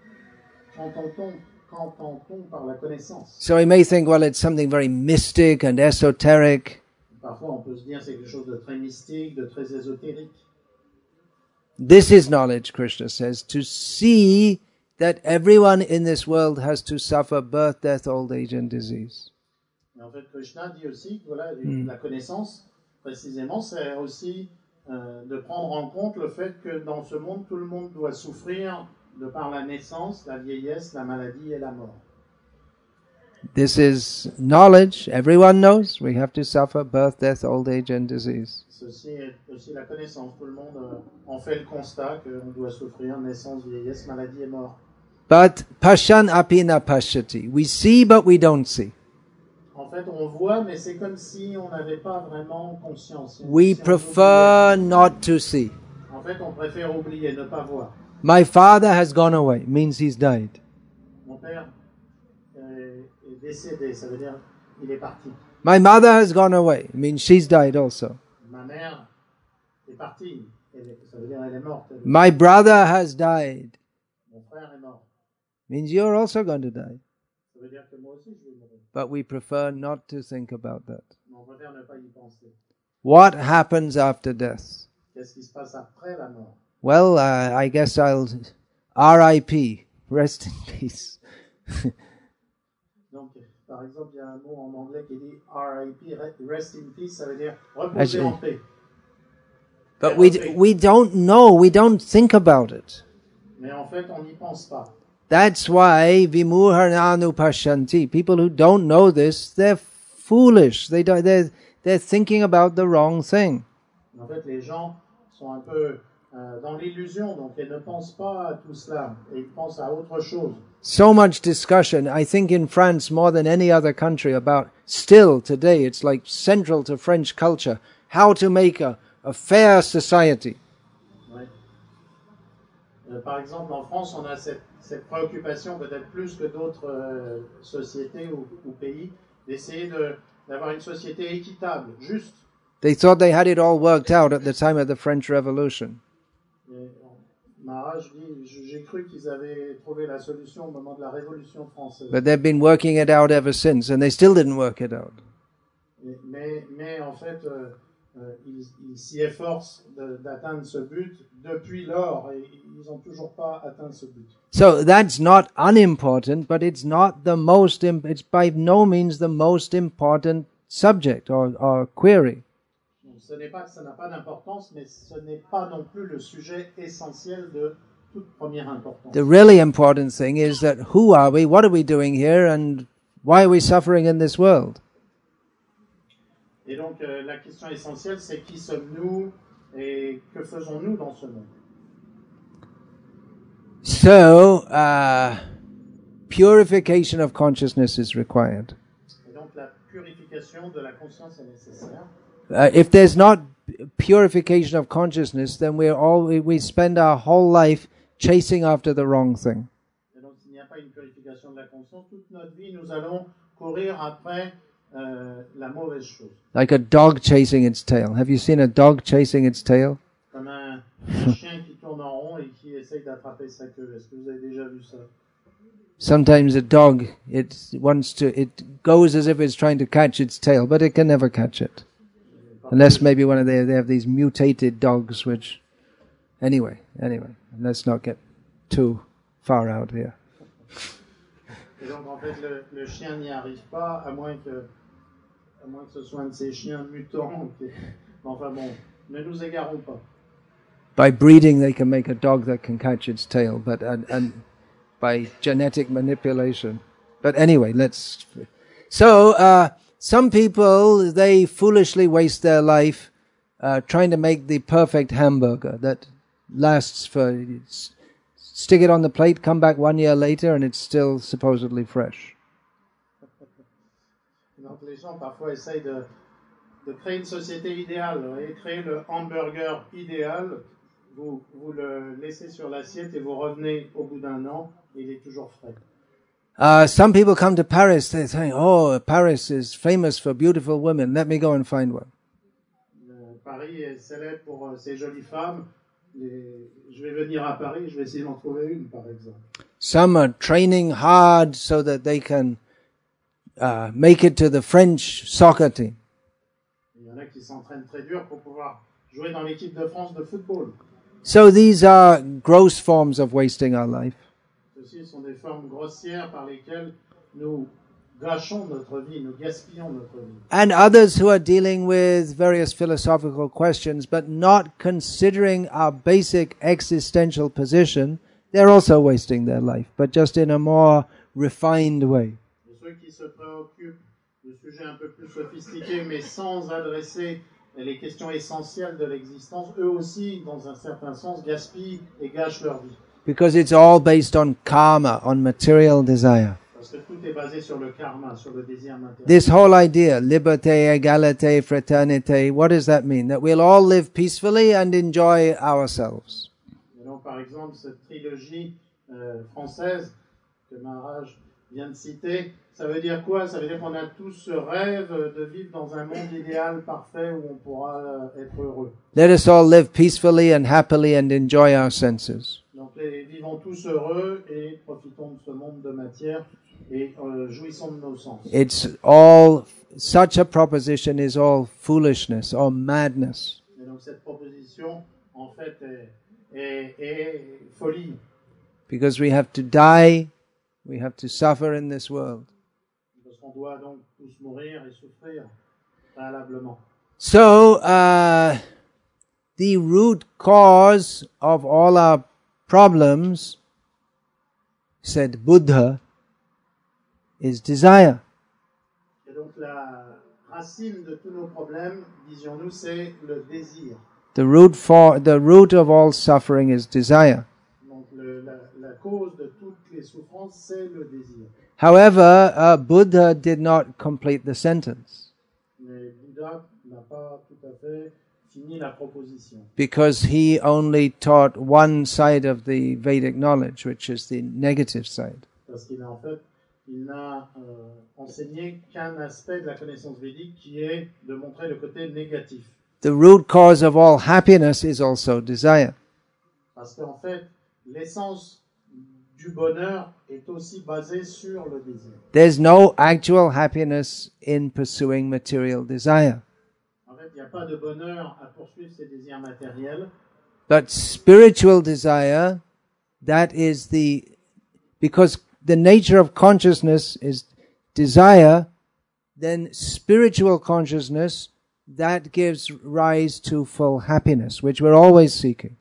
qu'entend-on par la connaissance? So he may think, well, it's something very mystic and esoteric. Parfois on peut se dire c'est quelque chose de très mystique, de très ésotérique. This is knowledge, Krishna says, to see that everyone in this world has to suffer birth, death, old age and disease. Et en fait, Krishna dit aussi que voilà, la connaissance, précisément, c'est aussi de prendre en compte le fait que dans ce monde, tout le monde doit souffrir de par la naissance, la vieillesse, la maladie et la mort. This is knowledge. Everyone knows we have to suffer birth, death, old age and disease. Ceci est aussi la connaissance. Tout le monde en fait le constat qu'on doit souffrir naissance, vieillesse, maladie et mort. But pashan api na pashyati. We see but we don't see. En fait, on voit, mais c'est comme si on n'avait pas vraiment conscience. We Si on prefer not to see. oubliait. En fait, on préfère oublier, ne pas voir. My father has gone away, means he's died. Mon père est décédé, ça veut dire il est parti. My mother has gone away, means she's died also. Ma mère est partie, ça veut dire elle est morte. My brother has died, Mon frère est mort, means you're also going to die. ça veut dire que moi aussi je vais mourir. But we prefer not to think about that. Mais on préfère ne pas y penser. What happens after death? Qu'est-ce qui se passe après la mort? Well, I guess I'll R.I.P. Rest in peace. Donc, par exemple, il y a un mot en anglais qui dit RIP, rest in peace, ça veut dire reposer en paix. But we don't know, we don't think about it. Mais en fait, on n'y pense pas. That's why vimuharnanu pashanti. People who don't know this, they're foolish. They're thinking about the wrong thing. En fait, les gens sont un peu dans l'illusion, donc ils ne pensent pas à tout cela, et ils pensent à autre chose. So much discussion, I think in France more than any other country about, still today, it's like central to French culture, how to make a fair society. Ouais. Par exemple, en France, on a cette préoccupation, peut-être plus que d'autres sociétés ou pays, d'essayer d'avoir une société équitable, juste. They thought they had it all worked out at the time of the French Revolution. Et Maharaj dit, j'ai cru qu'ils avaient trouvé la solution au moment de la Révolution française. But they've been working it out ever since, and they still didn't work it out. Mais en fait, ils s'y efforcent d'atteindre ce but depuis lors, et ils n'ont toujours pas atteint ce but. So that's not unimportant, but it's not the most, it's by no means the most important subject or query. Ce n'est pas que ça n'a pas d'importance, mais ce n'est pas non plus le sujet essentiel de toute première importance. The really important thing is that who are we, what are we doing here, and why are we suffering in this world? Et donc la question essentielle, c'est qui sommes-nous et que faisons-nous dans ce monde? So, purification of consciousness is required. Et donc la purification de la conscience est nécessaire. If there's not purification of consciousness, then we spend our whole life chasing after the wrong thing. Et donc s'il n'y a pas une purification de la conscience, toute notre vie, nous allons courir après la mauvaise chose. Like a dog chasing its tail. Have you seen a dog chasing its tail? Comme un chien qui tourne en rond et qui essaye d'attraper sa queue. Est-ce que vous avez déjà vu ça? Sometimes a dog, it goes as if it's trying to catch its tail, but it can never catch it. Unless maybe they have these mutated dogs, which, anyway, let's not get too far out here. Et donc en fait le chien n'y arrive pas, à moins que ce soit un de ces chiens mutants. Enfin bon, ne nous égarons pas. By breeding, they can make a dog that can catch its tail, but and by genetic manipulation. But anyway, some people, they foolishly waste their life trying to make the perfect hamburger that lasts stick it on the plate, come back 1 year later, and it's still supposedly fresh. Donc les gens parfois essayent de créer une société idéale et créer le hamburger idéal. Vous le laissez sur l'assiette et vous revenez au bout d'un an, et il est toujours frais. Some people come to Paris, they say, oh, Paris is famous for beautiful women, let me go and find one. Paris est célèbre pour ses jolies femmes. Je vais venir à Paris, je vais essayer d'en trouver une, par exemple. Some are training hard so that they can make it to the French soccer team. Il y en a qui s'entraînent très dur pour pouvoir jouer dans l'équipe de France de football. So these are gross forms of wasting our life. Ceci sont des formes grossières par lesquelles nous gâchons notre vie, nous gaspillons notre vie. And others who are dealing with various philosophical questions but not considering our basic existential position, they're also wasting their life, but just in a more refined way. Et ceux qui qui se préoccupent de sujets un peu plus sophistiqués, mais sans adresser les questions essentielles de l'existence, eux aussi, dans un certain sens, gaspillent et gâchent leur vie. Because it's all based on karma, on material desire. Parce que tout est basé sur le karma, sur le désir matériel. This whole idea, liberté, égalité, fraternité, what does that mean? That we'll all live peacefully and enjoy ourselves. Et donc, par exemple, cette trilogie française que Maharaj vient de citer, ça veut dire quoi? Ça veut dire qu'on a tous ce rêve de vivre dans un monde idéal parfait où on pourra être heureux. Let us all live peacefully and happily and enjoy our senses. Donc, vivons tous heureux et profitons de ce monde de matière et jouissons de nos sens. It's all, such a proposition is all foolishness or madness. Et donc, cette proposition, en fait, est folie. Because we have to die, we have to suffer in this world. Parce qu'on doit donc tous mourir et souffrir préalablement. So, the root cause of all our problems, said Buddha, is desire. Et donc la racine de tous nos problèmes, disions-nous, c'est le désir. The root of all suffering is desire. Donc la cause de toutes les souffrances, c'est le désir. However, Buddha did not complete the sentence. Mais Bouddha n'a pas tout à fait fini la proposition. Because he only taught one side of the Vedic knowledge, which is the negative side. Parce qu'il en fait, il n'a enseigné qu'un aspect de la connaissance védique qui est de montrer le côté négatif. The root cause of all happiness is also desire. Parce qu'en fait, l'essence du bonheur est aussi basée sur le désir. There's no actual happiness in pursuing material desire. En fait, il n'y a pas de bonheur à poursuivre ses désirs matériels. But spiritual desire, that is because the nature of consciousness is desire, then spiritual consciousness, that gives rise to full happiness, which we're always seeking.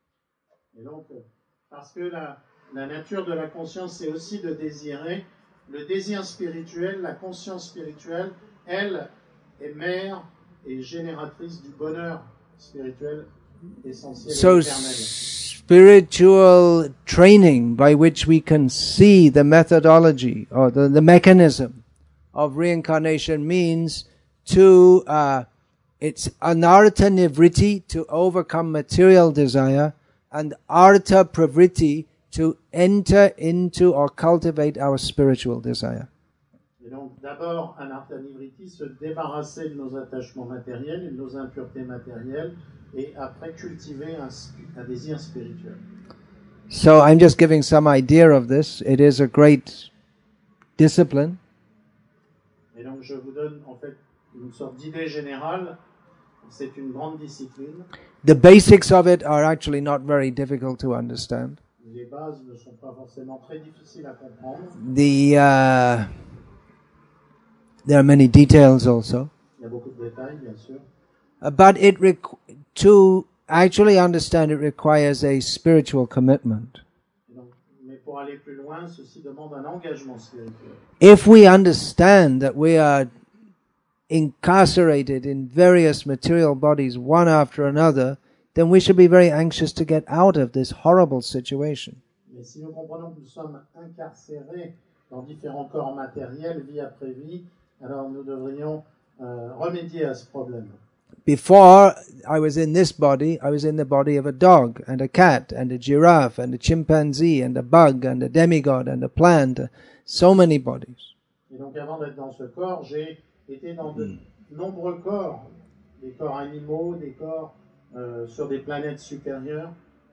Et donc, parce que la nature de la conscience, c'est aussi de désirer, le désir spirituel, la conscience spirituelle, elle est mère et génératrice du bonheur spirituel essentiel So et éternel. spiritual training by which we can see the methodology or the mechanism of reincarnation means to it's anartha nivritti, to overcome material desire, and artha pravritti, to enter into or cultivate our spiritual desire. Et donc, d'abord, anartha nivritti, se débarrasser de nos attachements matériels et de nos impuretés matérielles, et après cultiver un désir spirituel. So I'm just giving some idea of this. It is a great discipline. Et donc, je vous donne en fait une sorte d'idée générale. C'est une grande discipline. The basics of it are actually not very difficult to understand. Les bases ne sont pas forcément très difficiles à comprendre. There are many details also. Il y a beaucoup de détails, bien sûr. But to actually understand it requires a spiritual commitment. Donc, mais pour aller plus loin, ceci demande un engagement spirituel. If we understand that we are incarcerated in various material bodies one after another, then we should be very anxious to get out of this horrible situation. Mais si nous comprenons que nous sommes incarcérés dans différents corps matériels, vie après vie, alors nous devrions remédier à ce problème. Before I was in this body, I was in the body of a dog and a cat and a giraffe and a chimpanzee and a bug and a demigod and a plant, so many bodies. Et donc avant d'être dans ce corps, j'ai été dans de nombreux corps, des corps animaux, des corps sur des planètes supérieures.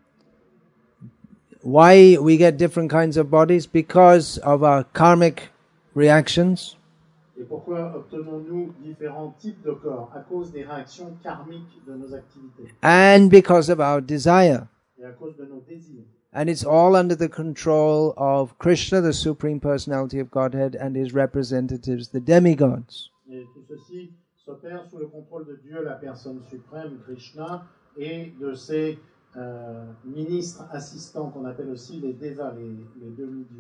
Why we get different kinds of bodies? Because of our karmic reactions. Et pourquoi obtenons-nous différents types de corps? À cause des réactions karmiques de nos activités And because of our desire. et à cause de nos désirs. And it's all under the control of Krishna, the Supreme Personality of Godhead, and his representatives, the demigods. Et tout ceci s'opère sous le contrôle de Dieu, la personne suprême, Krishna, et de ses ministres assistants qu'on appelle aussi les devas, les demi-dieux.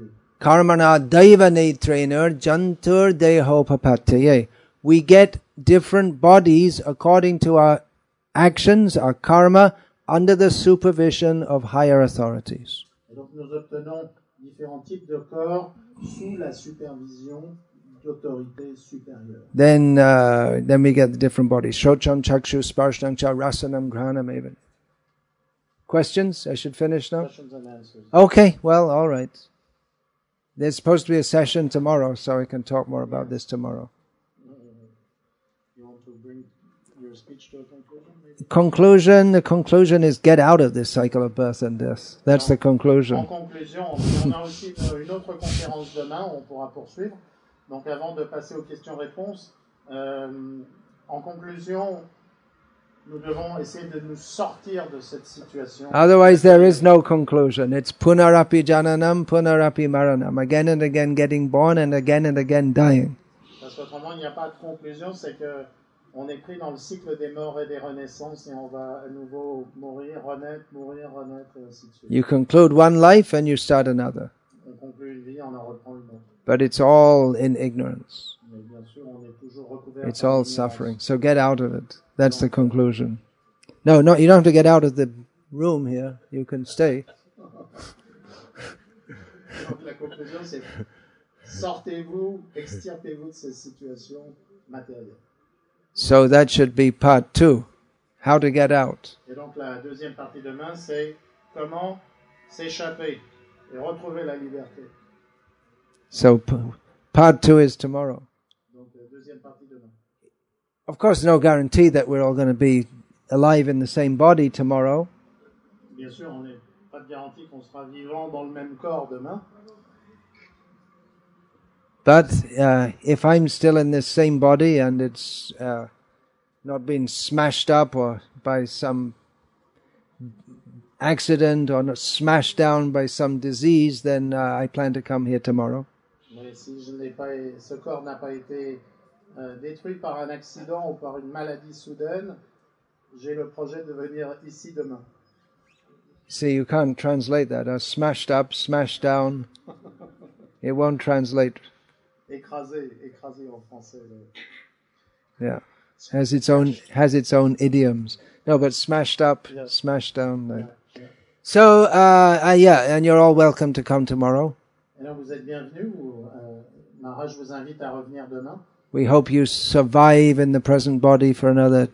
Karmana daiva netrainer jantur deho papataye. We get different bodies according to our actions, our karma, under the supervision of higher authorities. Et donc nous obtenons différents types de corps sous la supervision d'autorités supérieures. Then we get the different bodies. Shocham, Chakshu, Sparshnam, Cha, Rasanam, Granam, even. Questions? I should finish now? Questions and answers. Okay, well, all right. There's supposed to be a session tomorrow, so I can talk more about this tomorrow. You want to bring your speech to a conclusion, maybe? The conclusion is get out of this cycle of birth and death. That's the En conclusion. conclusion, on a aussi une autre conférence demain, on pourra poursuivre. Donc avant de passer aux questions-réponses, en conclusion, nous devons essayer de nous sortir de cette situation. Otherwise there is no conclusion. It's punarapi jananam, punarapi maranam. Again and again getting born and again dying. Parce qu'autrement, il n'y a pas de conclusion, c'est que on est pris dans le cycle des morts et des renaissances et on va à nouveau mourir, renaître, et ainsi de suite. You conclude one life and you start another. On conclut une vie, on en reprend une autre. But it's all in ignorance. Mais bien sûr, on est toujours recouvert It's par all l'ignorance. suffering. So get out of it. That's the conclusion. No, you don't have to get out of the room here. You can stay. Donc la conclusion, c'est sortez-vous, extirpez-vous de ces situations matérielles. So that should be part 2. How to get out. Et donc la deuxième partie demain, c'est comment s'échapper et retrouver la liberté. So part 2 is tomorrow. Donc la deuxième partie demain. Of course, no guarantee that we're all going to be alive in the same body tomorrow. Bien sûr, on n'est pas de garantie qu'on sera vivant dans le même corps demain. But if I'm still in this same body and it's not been smashed up or by some accident or not smashed down by some disease, then I plan to come here tomorrow. Mais si ce corps n'a pas été détruit par un accident ou par une maladie soudaine, j'ai le projet de venir ici demain. See, you can't translate that. Smashed up, smashed down. It won't translate. Écrasé en français. Yeah, has its own idioms. No, but smashed up, Yes. smashed down. Yeah. So, and you're all welcome to come tomorrow. Et là, vous êtes bienvenus. Mara, je vous invite à revenir demain. We hope you survive in the present body for another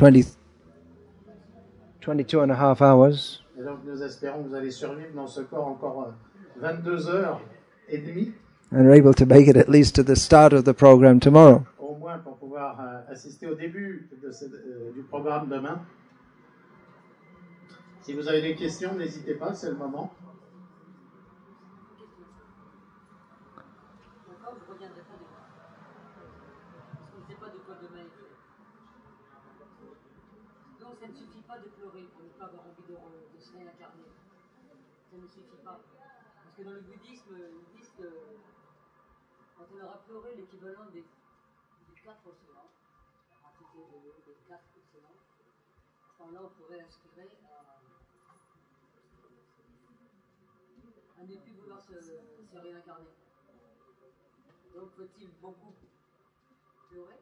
22 and a half hours. Et donc, nous espérons que vous allez survivre dans ce corps encore 22 heures et demie, And are able to make it at least to the start of the program tomorrow. au moins pour pouvoir assister au début du programme demain. Si vous avez des questions, n'hésitez pas, c'est le moment. D'accord, je ne reviendrai pas demain. Parce qu'on ne sait pas de quoi demain est fait. Donc ça ne suffit pas de pleurer pour ne pas avoir envie de se réincarner. Ça ne suffit pas. Parce que dans le bouddhisme, ils disent que quand on aura pleuré l'équivalent des 4 océans, la quantité des 4 océans, à ce moment-là on pourrait aspirer à ne plus vouloir se réincarner. Donc faut-il beaucoup pleurer?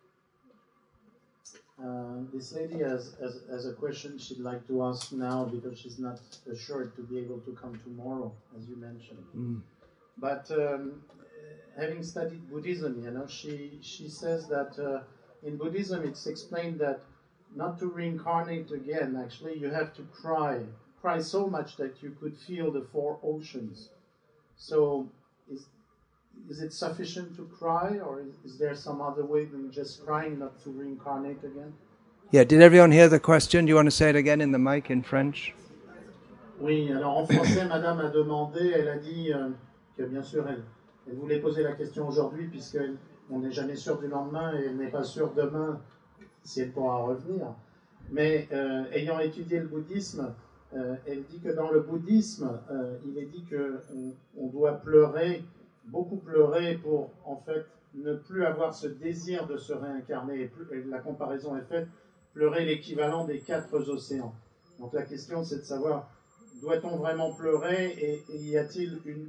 This lady has a question she'd like to ask now because she's not assured to be able to come tomorrow, as you mentioned. But having studied Buddhism, she says that in Buddhism it's explained that not to reincarnate again, actually you have to cry so much that you could feel the 4 oceans. So is it sufficient to cry, or is there some other way than just crying not to reincarnate again? Yeah, did everyone hear the question? Do you want to say it again in the mic in French? Oui, alors en français, madame a demandé, elle a dit que bien sûr elle voulait poser la question aujourd'hui puisqu'on n'est jamais sûr du lendemain et elle n'est pas sûre demain si elle pourra revenir. Mais ayant étudié le bouddhisme, elle dit que dans le bouddhisme, il est dit qu'on doit pleurer, beaucoup pleurer pour en fait ne plus avoir ce désir de se réincarner. Et la comparaison est faite, pleurer l'équivalent des 4 océans. Donc la question c'est de savoir, doit-on vraiment pleurer et y a-t-il une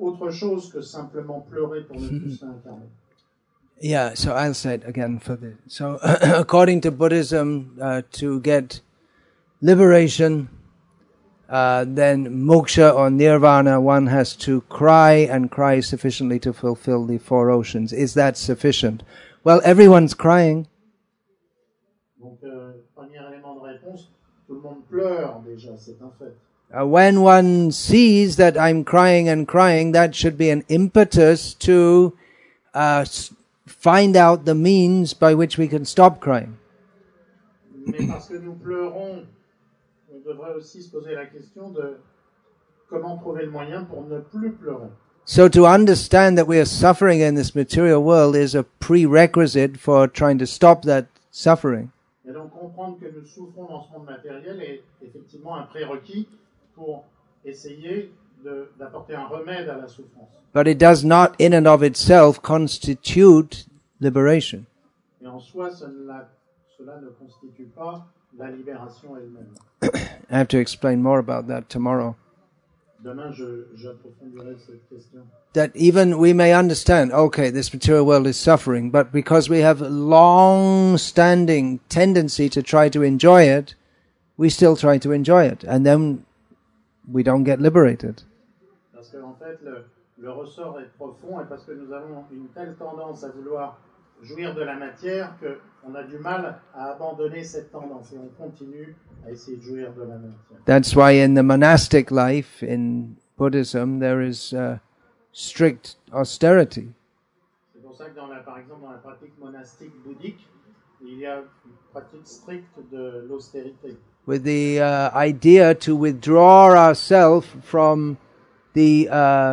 autre chose que simplement pleurer pour ne plus se réincarner. Yeah, so I'll say it again for the. So, according to Buddhism, to get liberation, then moksha or nirvana, one has to cry and cry sufficiently to fulfill the four oceans. Is that sufficient? Well, everyone's crying. Donc, premier élément de réponse, tout le monde pleure déjà, c'est un fait. When one sees that I'm crying and crying, that should be an impetus to find out the means by which we can stop crying. Mais parce que nous pleurons, on devrait aussi se poser la question de comment trouver le moyen pour ne plus pleurer. So to understand that we are suffering in this material world is a prerequisite for trying to stop that suffering. Et donc comprendre que nous souffrons dans ce monde matériel est effectivement un prérequis pour essayer d'apporter un remède à la souffrance. But it does not in and of itself constitute liberation. Et en soi, cela ne constitue pas la libération elle-même. I have to explain more about that tomorrow. Demain, j'approfondirai cette question. That even we may understand, okay, this material world is suffering, but because we have a long-standing tendency to try to enjoy it, we still try to enjoy it, and then we don't get liberated. Parce qu'en fait, le ressort est profond, et parce que nous avons une telle tendance à vouloir jouir de la matière qu'on a du mal à abandonner cette tendance, et on continue à essayer de jouir de la matière. That's why in the monastic life in Buddhism there is strict austerity. C'est pour ça que par exemple dans la pratique monastique bouddhique, il y a une pratique stricte de l'austérité. With the idea to withdraw ourselves from the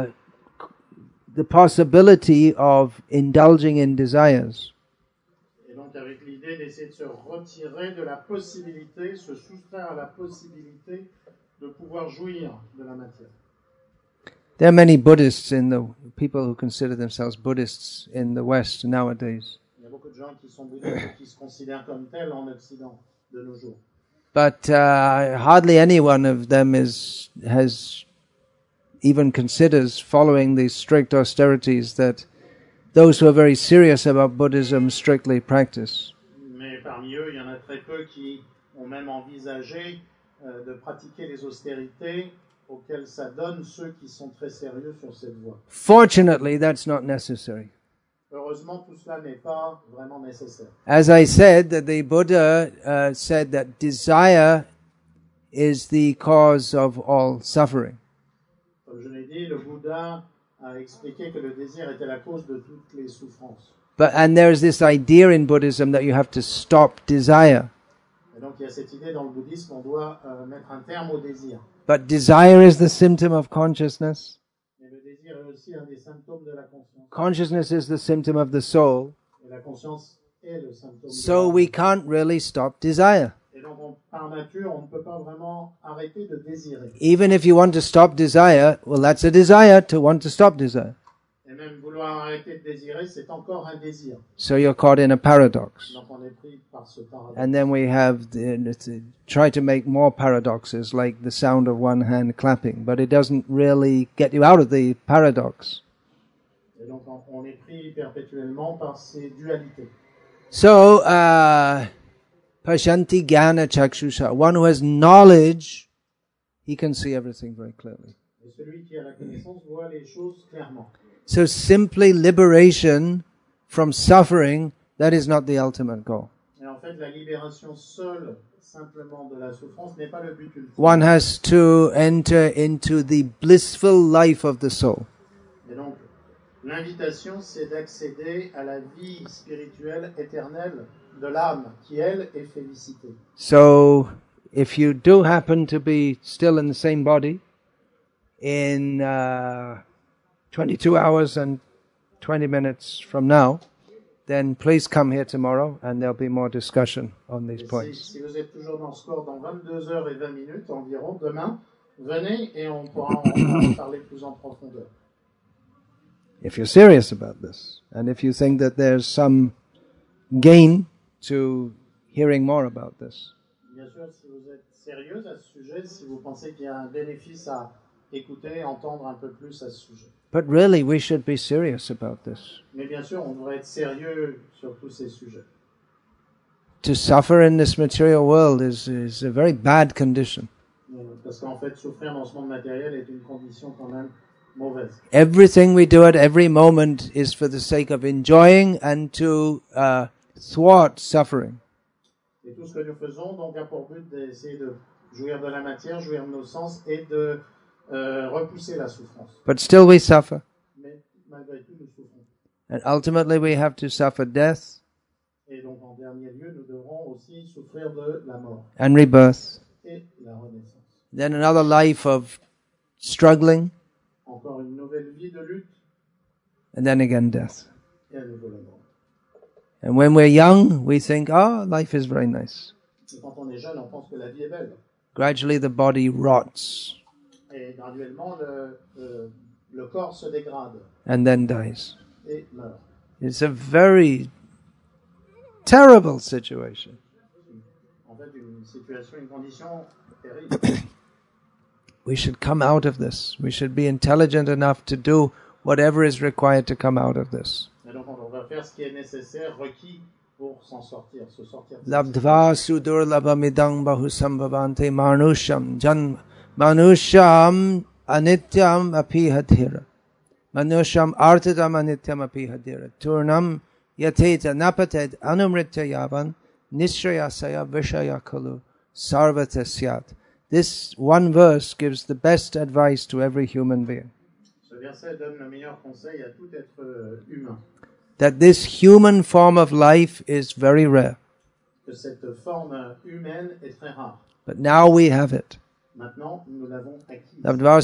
possibility of indulging in desires. Et donc avec l'idée d'essayer de se retirer de la possibilité, se soustraire à la possibilité de pouvoir jouir de la matière. There are many Buddhists people who consider themselves Buddhists in the West nowadays. Il y a beaucoup de gens qui sont bouddhistes qui se considèrent comme tels en Occident de nos jours. But hardly any one of them has even considers following these strict austerities that those who are very serious about Buddhism strictly practice. Mais parmi eux, il y en a très peu qui ont même envisagé de pratiquer les austérités auxquelles s'adonnent ceux qui sont très sérieux sur cette voie. Fortunately, that's not necessary. Heureusement, tout cela n'est pas vraiment nécessaire. As I said, that the Buddha said that desire is the cause of all suffering. Comme je l'ai dit, le Bouddha a expliqué que le désir était la cause de toutes les souffrances. And there's this idea in Buddhism that you have to stop desire. Et donc il y a cette idée dans le bouddhisme, on doit mettre un terme au désir. But desire is the symptom of consciousness. Mais le désir est aussi un des symptômes de la conscience. Consciousness is the symptom of the soul. Et la conscience est le symptôme So de la we can't really stop desire. Et donc par nature, on ne peut pas vraiment arrêter de désirer. Even if you want to stop desire, well, that's a desire to want to stop desire. Et même vouloir arrêter de désirer, c'est encore un désir. So you're caught in a paradox. Donc on est pris par ce paradoxe. And then we have try to make more paradoxes, like the sound of one hand clapping, but it doesn't really get you out of the paradox. Et donc on est pris perpétuellement par ces dualités. So, Pashanti Jnana Chakshusha, one who has knowledge, he can see everything very clearly. Et celui qui a la connaissance voit les choses clairement. So simply liberation from suffering, that is not the ultimate goal. Et en fait, la libération seule, simplement de la souffrance, n'est pas le but ultime. One has to enter into the blissful life of the soul. Et donc, l'invitation, c'est d'accéder à la vie spirituelle éternelle de l'âme, qui, elle, est félicité. So, if you do happen to be still in the same body, in 22 hours and 20 minutes from now, then please come here tomorrow and there'll be more discussion on these points. Si vous êtes toujours dans ce corps dans 22 heures et 20 minutes environ, demain, venez et on pourra en parler plus en profondeur. If you're serious about this, and if you think that there's some gain to hearing more about this. Bien sûr, si vous êtes sérieuse à ce sujet, si vous pensez qu'il y a un bénéfice à écouter, entendre un peu plus à ce sujet. But really, we should be serious about this. Mais bien sûr, on devrait être sérieux sur tous ces sujets. To suffer in this material world is a very bad condition. Parce qu'en fait, souffrir dans ce monde matériel est une condition quand même mauvaise. Everything we do at every moment is for the sake of enjoying and to thwart suffering. Et tout ce que nous faisons donc a pour but d'essayer de jouir de la matière, jouir de nos sens et de repousser la souffrance. But still we suffer. Mais malgré tout, nous souffrons. And ultimately we have to suffer death Et donc en dernier lieu, nous devrons aussi souffrir de la mort and rebirth. et la renaissance. Then another life of struggling, Encore une nouvelle vie de lutte and then again death. et à nouveau la mort. And when we're young, we think, oh, life is very nice. Et quand on est jeune, on pense que la vie est belle. Gradually the body rots Et graduellement, le corps se dégrade and then dies. et meurt. It's a very terrible situation. En fait, une situation, une condition terrible. We should come out of this. We should be intelligent enough to do whatever is required to come out of this. Et donc, on va faire ce qui est nécessaire, requis pour s'en sortir, se sortir. De cette Labdva sudurlabhamidang bahusambhavante manusham anityam apihadhira. Manusham artadam anityam apihadhira. Turnam yateta napated anumritya yavan nishrayasaya vishaya kalu sarvatasyat. This one verse gives the best advice to every human being. Ce verset donne le meilleur conseil à tout être humain. That this human form of life is very rare. Que cette forme humaine est très rare. But now we have it. Maintenant, nous l'avons acquise.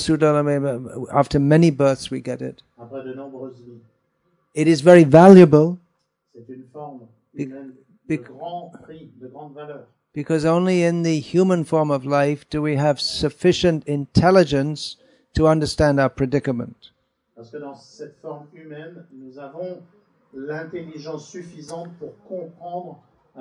After many births we get it. Après de nombreuses vies. It is very valuable C'est une forme humaine de grand prix, de grande valeur. because only in the human form of life do we have sufficient intelligence to understand our predicament. Parce que dans cette forme humaine, nous avons l'intelligence suffisante pour comprendre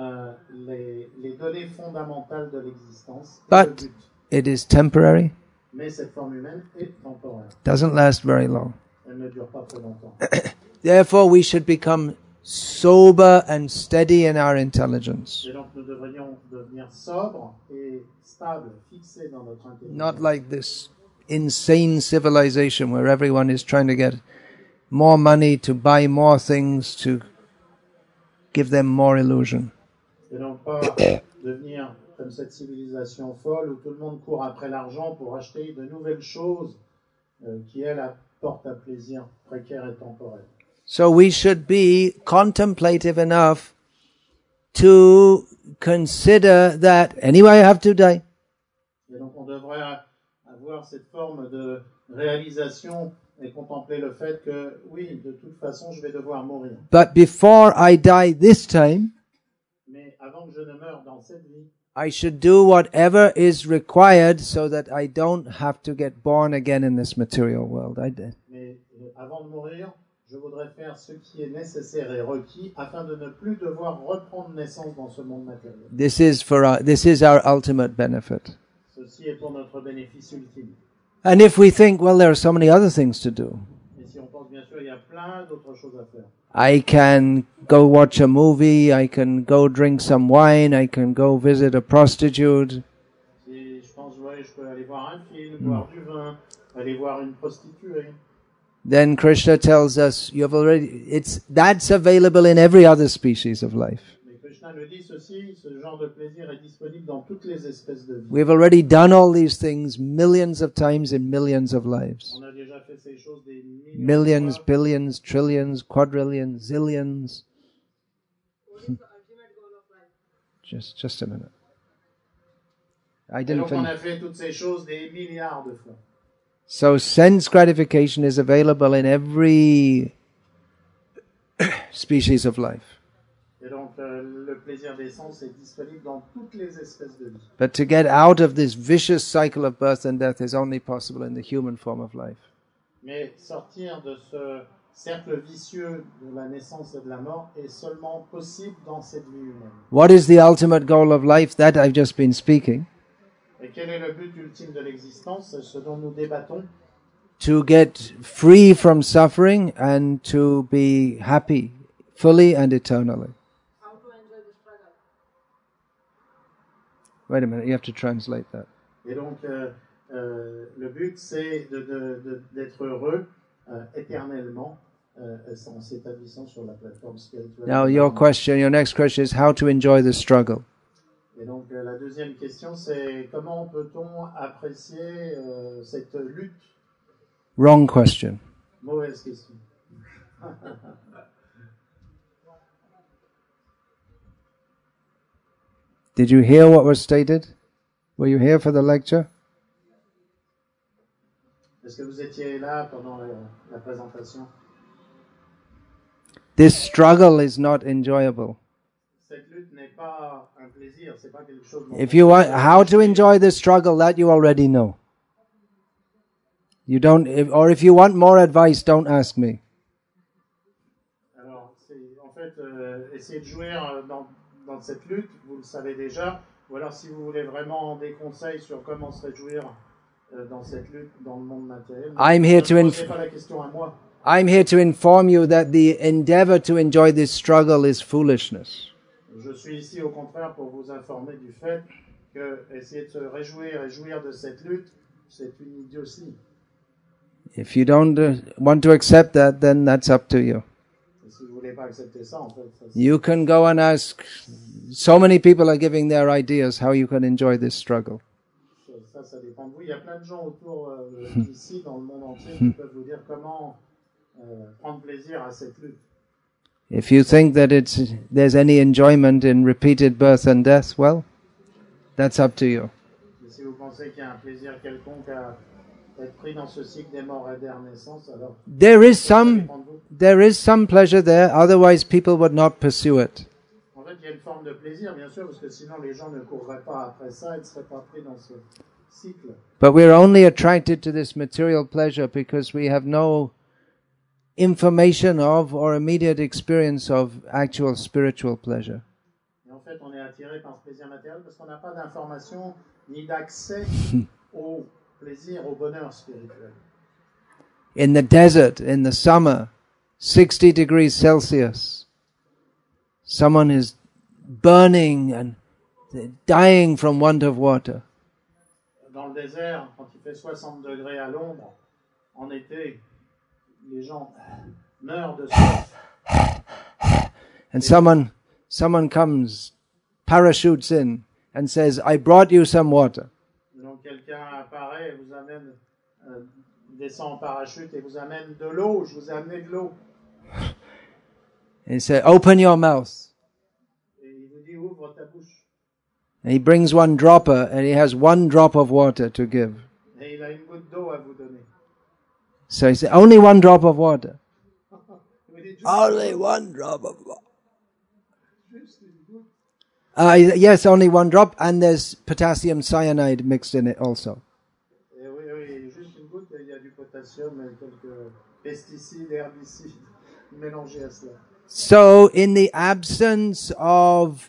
les données fondamentales de l'existence. Et le But but. it is temporary, Mais cette forme humaine est temporaire. doesn't last very long. Elle ne dure pas très longtemps. Therefore we should become sober and steady in our intelligence. Et donc nous devrions devenir sobres et stables, fixés dans notre intelligence. Not like this insane civilization where everyone is trying to get more money to buy more things to give them more illusion. Et donc pas devenir comme cette civilisation folle où tout le monde court après l'argent pour acheter de nouvelles choses qui, elles, apportent un plaisir précaire et temporaire. So we should be contemplative enough to consider that anyway I have to die. Et donc on devrait avoir cette forme de réalisation et contempler le fait que, oui, de toute façon, je vais devoir mourir. But before I die this time, Mais avant que je ne meure dans cette vie, I should do whatever is required so that I don't have to get born again in this material world. mais avant de mourir, je voudrais faire ce qui est nécessaire et requis afin de ne plus devoir reprendre naissance dans ce monde matériel. This is our ultimate benefit. Ceci est pour notre bénéfice ultime. And if we think, well, there are so many other things to do. Et si on pense, bien sûr, il y a plein d'autres choses à faire. I can go watch a movie, I can go drink some wine, I can go visit a prostitute. Si je pense, ouais, je peux aller voir un film, boire du vin, aller voir une prostituée. Then Krishna tells us, that's available in every other species of life. Mais Krishna nous dit ceci, ce genre de plaisir est disponible dans toutes les espèces de vie. We've already done all these things millions of times in millions of lives. On a déjà fait ces choses des millions Millions, de fois. billions, trillions, quadrillions, zillions. Just a minute. I Et didn't donc on finish. a fait toutes ces choses des milliards de fois. So sense gratification is available in every species of life. Et donc le plaisir des sens est disponible dans toutes les espèces de vie. But to get out of this vicious cycle of birth and death is only possible in the human form of life. Mais sortir de ce cercle vicieux de la naissance et de la mort est seulement possible dans cette vie humaine. What is the ultimate goal of life? That I've just been speaking. Et quel est le but ultime de l'existence? C'est ce dont nous débattons. To get free from suffering and to be happy fully and eternally. How to enjoy the struggle? Wait a minute, you have to translate that. Et donc, le but, c'est d'être heureux éternellement en s'établissant sur la plateforme spirituelle. Now your next question is how to enjoy the struggle. Et donc, la deuxième question, c'est comment peut-on apprécier cette lutte? Wrong question. Mauvaise question. Did you hear what was stated? Were you here for the lecture? Est-ce que vous étiez là pendant la présentation? This struggle is not enjoyable. Cette lutte n'est pas un plaisir, c'est pas quelque chose. If you want how to enjoy the struggle, that you already know. You don't, if you want more advice, don't ask me. Alors, c'est en fait essayer de jouer dans cette lutte, vous le savez déjà. Ou alors, si vous voulez vraiment des conseils sur comment se réjouir dans cette lutte dans le monde matériel, ne posez pas la question à moi. I'm here to inform you that the endeavor to enjoy this struggle is foolishness. Je suis ici au contraire pour vous informer du fait que essayer de se réjouir de cette lutte, c'est une idiotie. If you don't want to accept that, then that's up to you. Et si vous voulez pas accepter ça, en fait, You can go and ask. So many people are giving their ideas how you can enjoy this struggle. Ça dépend de vous. Il y a plein de gens autour ici, dans le monde entier, qui peuvent vous dire comment prendre plaisir à cette lutte. If you think that there's any enjoyment in repeated birth and death, well, that's up to you. Et si vous pensez qu'il y a un plaisir quelconque à être pris dans ce cycle des morts et des renaissances, alors There is ça dépend de vous. some pleasure there, otherwise people would not pursue it. En fait, il y a une forme de plaisir, bien sûr, parce que sinon les gens ne courraient pas après ça et ne seraient pas pris dans ce cycle. But we're only attracted to this material pleasure because we have no information of or immediate experience of actual spiritual pleasure. Et en fait, on est attiré par ce plaisir matériel parce qu'on n'a pas d'information ni d'accès au plaisir, au bonheur spirituel. In the desert, in the summer, 60 degrees Celsius, someone is burning and dying from want of water. Dans le désert, quand il fait 60 degrés à l'ombre, en été, les gens meurent de soif. And someone comes, parachutes in and says, I brought you some water. Donc quelqu'un apparaît et vous amène, descend en parachute et vous amène de l'eau. Je vous ai amené de l'eau. And he says, open your mouth. Et il vous dit, ouvre ta bouche. And he brings one dropper and he has one drop of water to give. Et il a une goutte d'eau à vous donner. So he said, only one drop of water. Il vous dit, juste Only one drop of water. juste une goutte. Yes, only one drop, and there's potassium cyanide mixed in it also. Et oui, juste une goutte, et il y a du potassium et quelques pesticides, herbicides mélangés à cela. So, in the absence of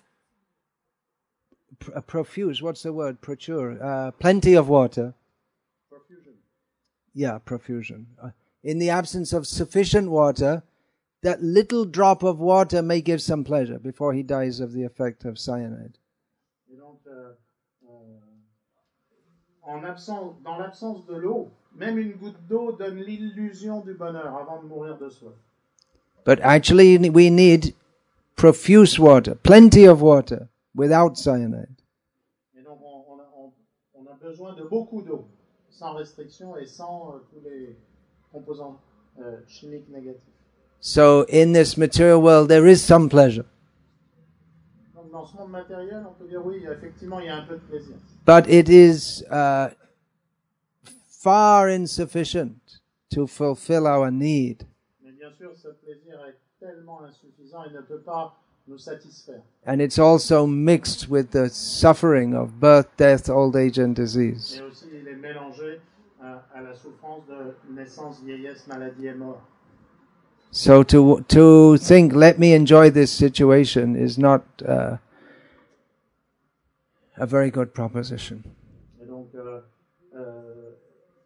profuse, what's the word? Procure, plenty of water. Profusion. Yeah, profusion. In the absence of sufficient water, that little drop of water may give some pleasure before he dies of the effect of cyanide. Et donc, dans l'absence de l'eau, même une goutte d'eau donne l'illusion du bonheur avant de mourir de soif. But actually, we need profuse water, plenty of water, without cyanide. Et donc, on a besoin de beaucoup d'eau, sans restriction et sans tous les composants chimiques négatifs. So, in this material world, there is some pleasure. Donc, dans ce monde matériel, on peut dire oui, effectivement, il y a un peu de plaisir. But it is far insufficient to fulfill our need. Mais bien sûr, ce plaisir est tellement insuffisant, il ne peut pas nous satisfaire. And it's also mixed with the suffering of birth, death, old age and disease. Et aussi, il est mélangé à la souffrance de naissance, vieillesse, maladie et mort. So to think, let me enjoy this situation is not a very good proposition. Et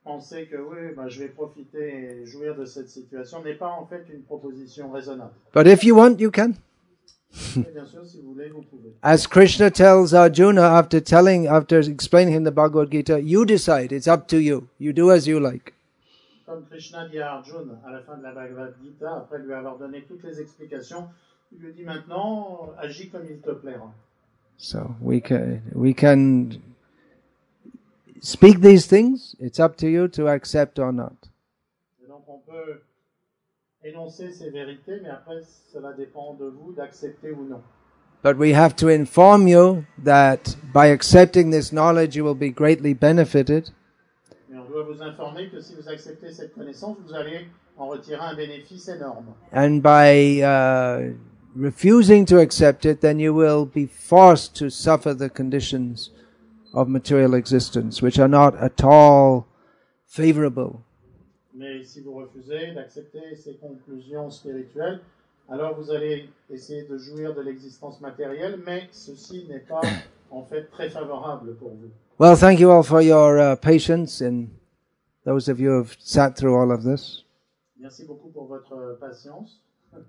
penser que oui, ben, je vais profiter et jouir de cette situation n'est pas en fait une proposition raisonnable. But if you want, you can. Et bien sûr, si vous voulez, vous pouvez. As Krishna tells Arjuna after explaining him the Bhagavad Gita, you decide, it's up to you. You do as you like. Comme Krishna dit à Arjuna à la fin de la Bhagavad Gita, après lui avoir donné toutes les explications, il lui dit maintenant, agis comme il te plaira. So we can speak these things. It's up to you to accept or not. Et donc on peut énoncer ces vérités, mais après cela dépend de vous d'accepter ou non. But we have to inform you that by accepting this knowledge you will be greatly benefited. Mais on doit vous informer que si vous acceptez cette connaissance, vous allez en retirer un bénéfice énorme. And by refusing to accept it, then you will be forced to suffer the conditions of material existence, which are not at all favorable. Mais si vous refusez d'accepter ces conclusions spirituelles, alors vous allez essayer de jouir de l'existence matérielle, mais ceci n'est pas en fait très favorable pour vous. Well, thank you all for your patience, and those of you who have sat through all of this. Merci beaucoup pour votre patience.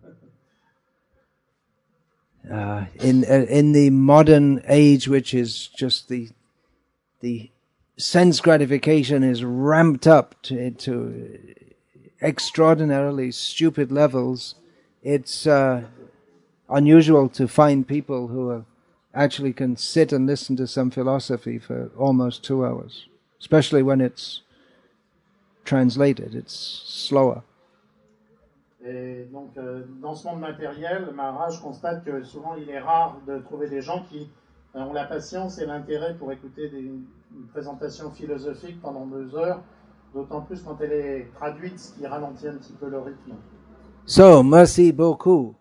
In the modern age, which is just the sense gratification is ramped up to extraordinarily stupid levels, it's unusual to find people who actually can sit and listen to some philosophy for almost 2 hours, especially when it's translated. It's slower. Et donc, dans ce monde matériel, Maharaj constate que souvent il est rare de trouver des gens qui ont la patience et l'intérêt pour écouter une présentation philosophique pendant 2 heures, d'autant plus quand elle est traduite, ce qui ralentit un petit peu le rythme. So, merci beaucoup.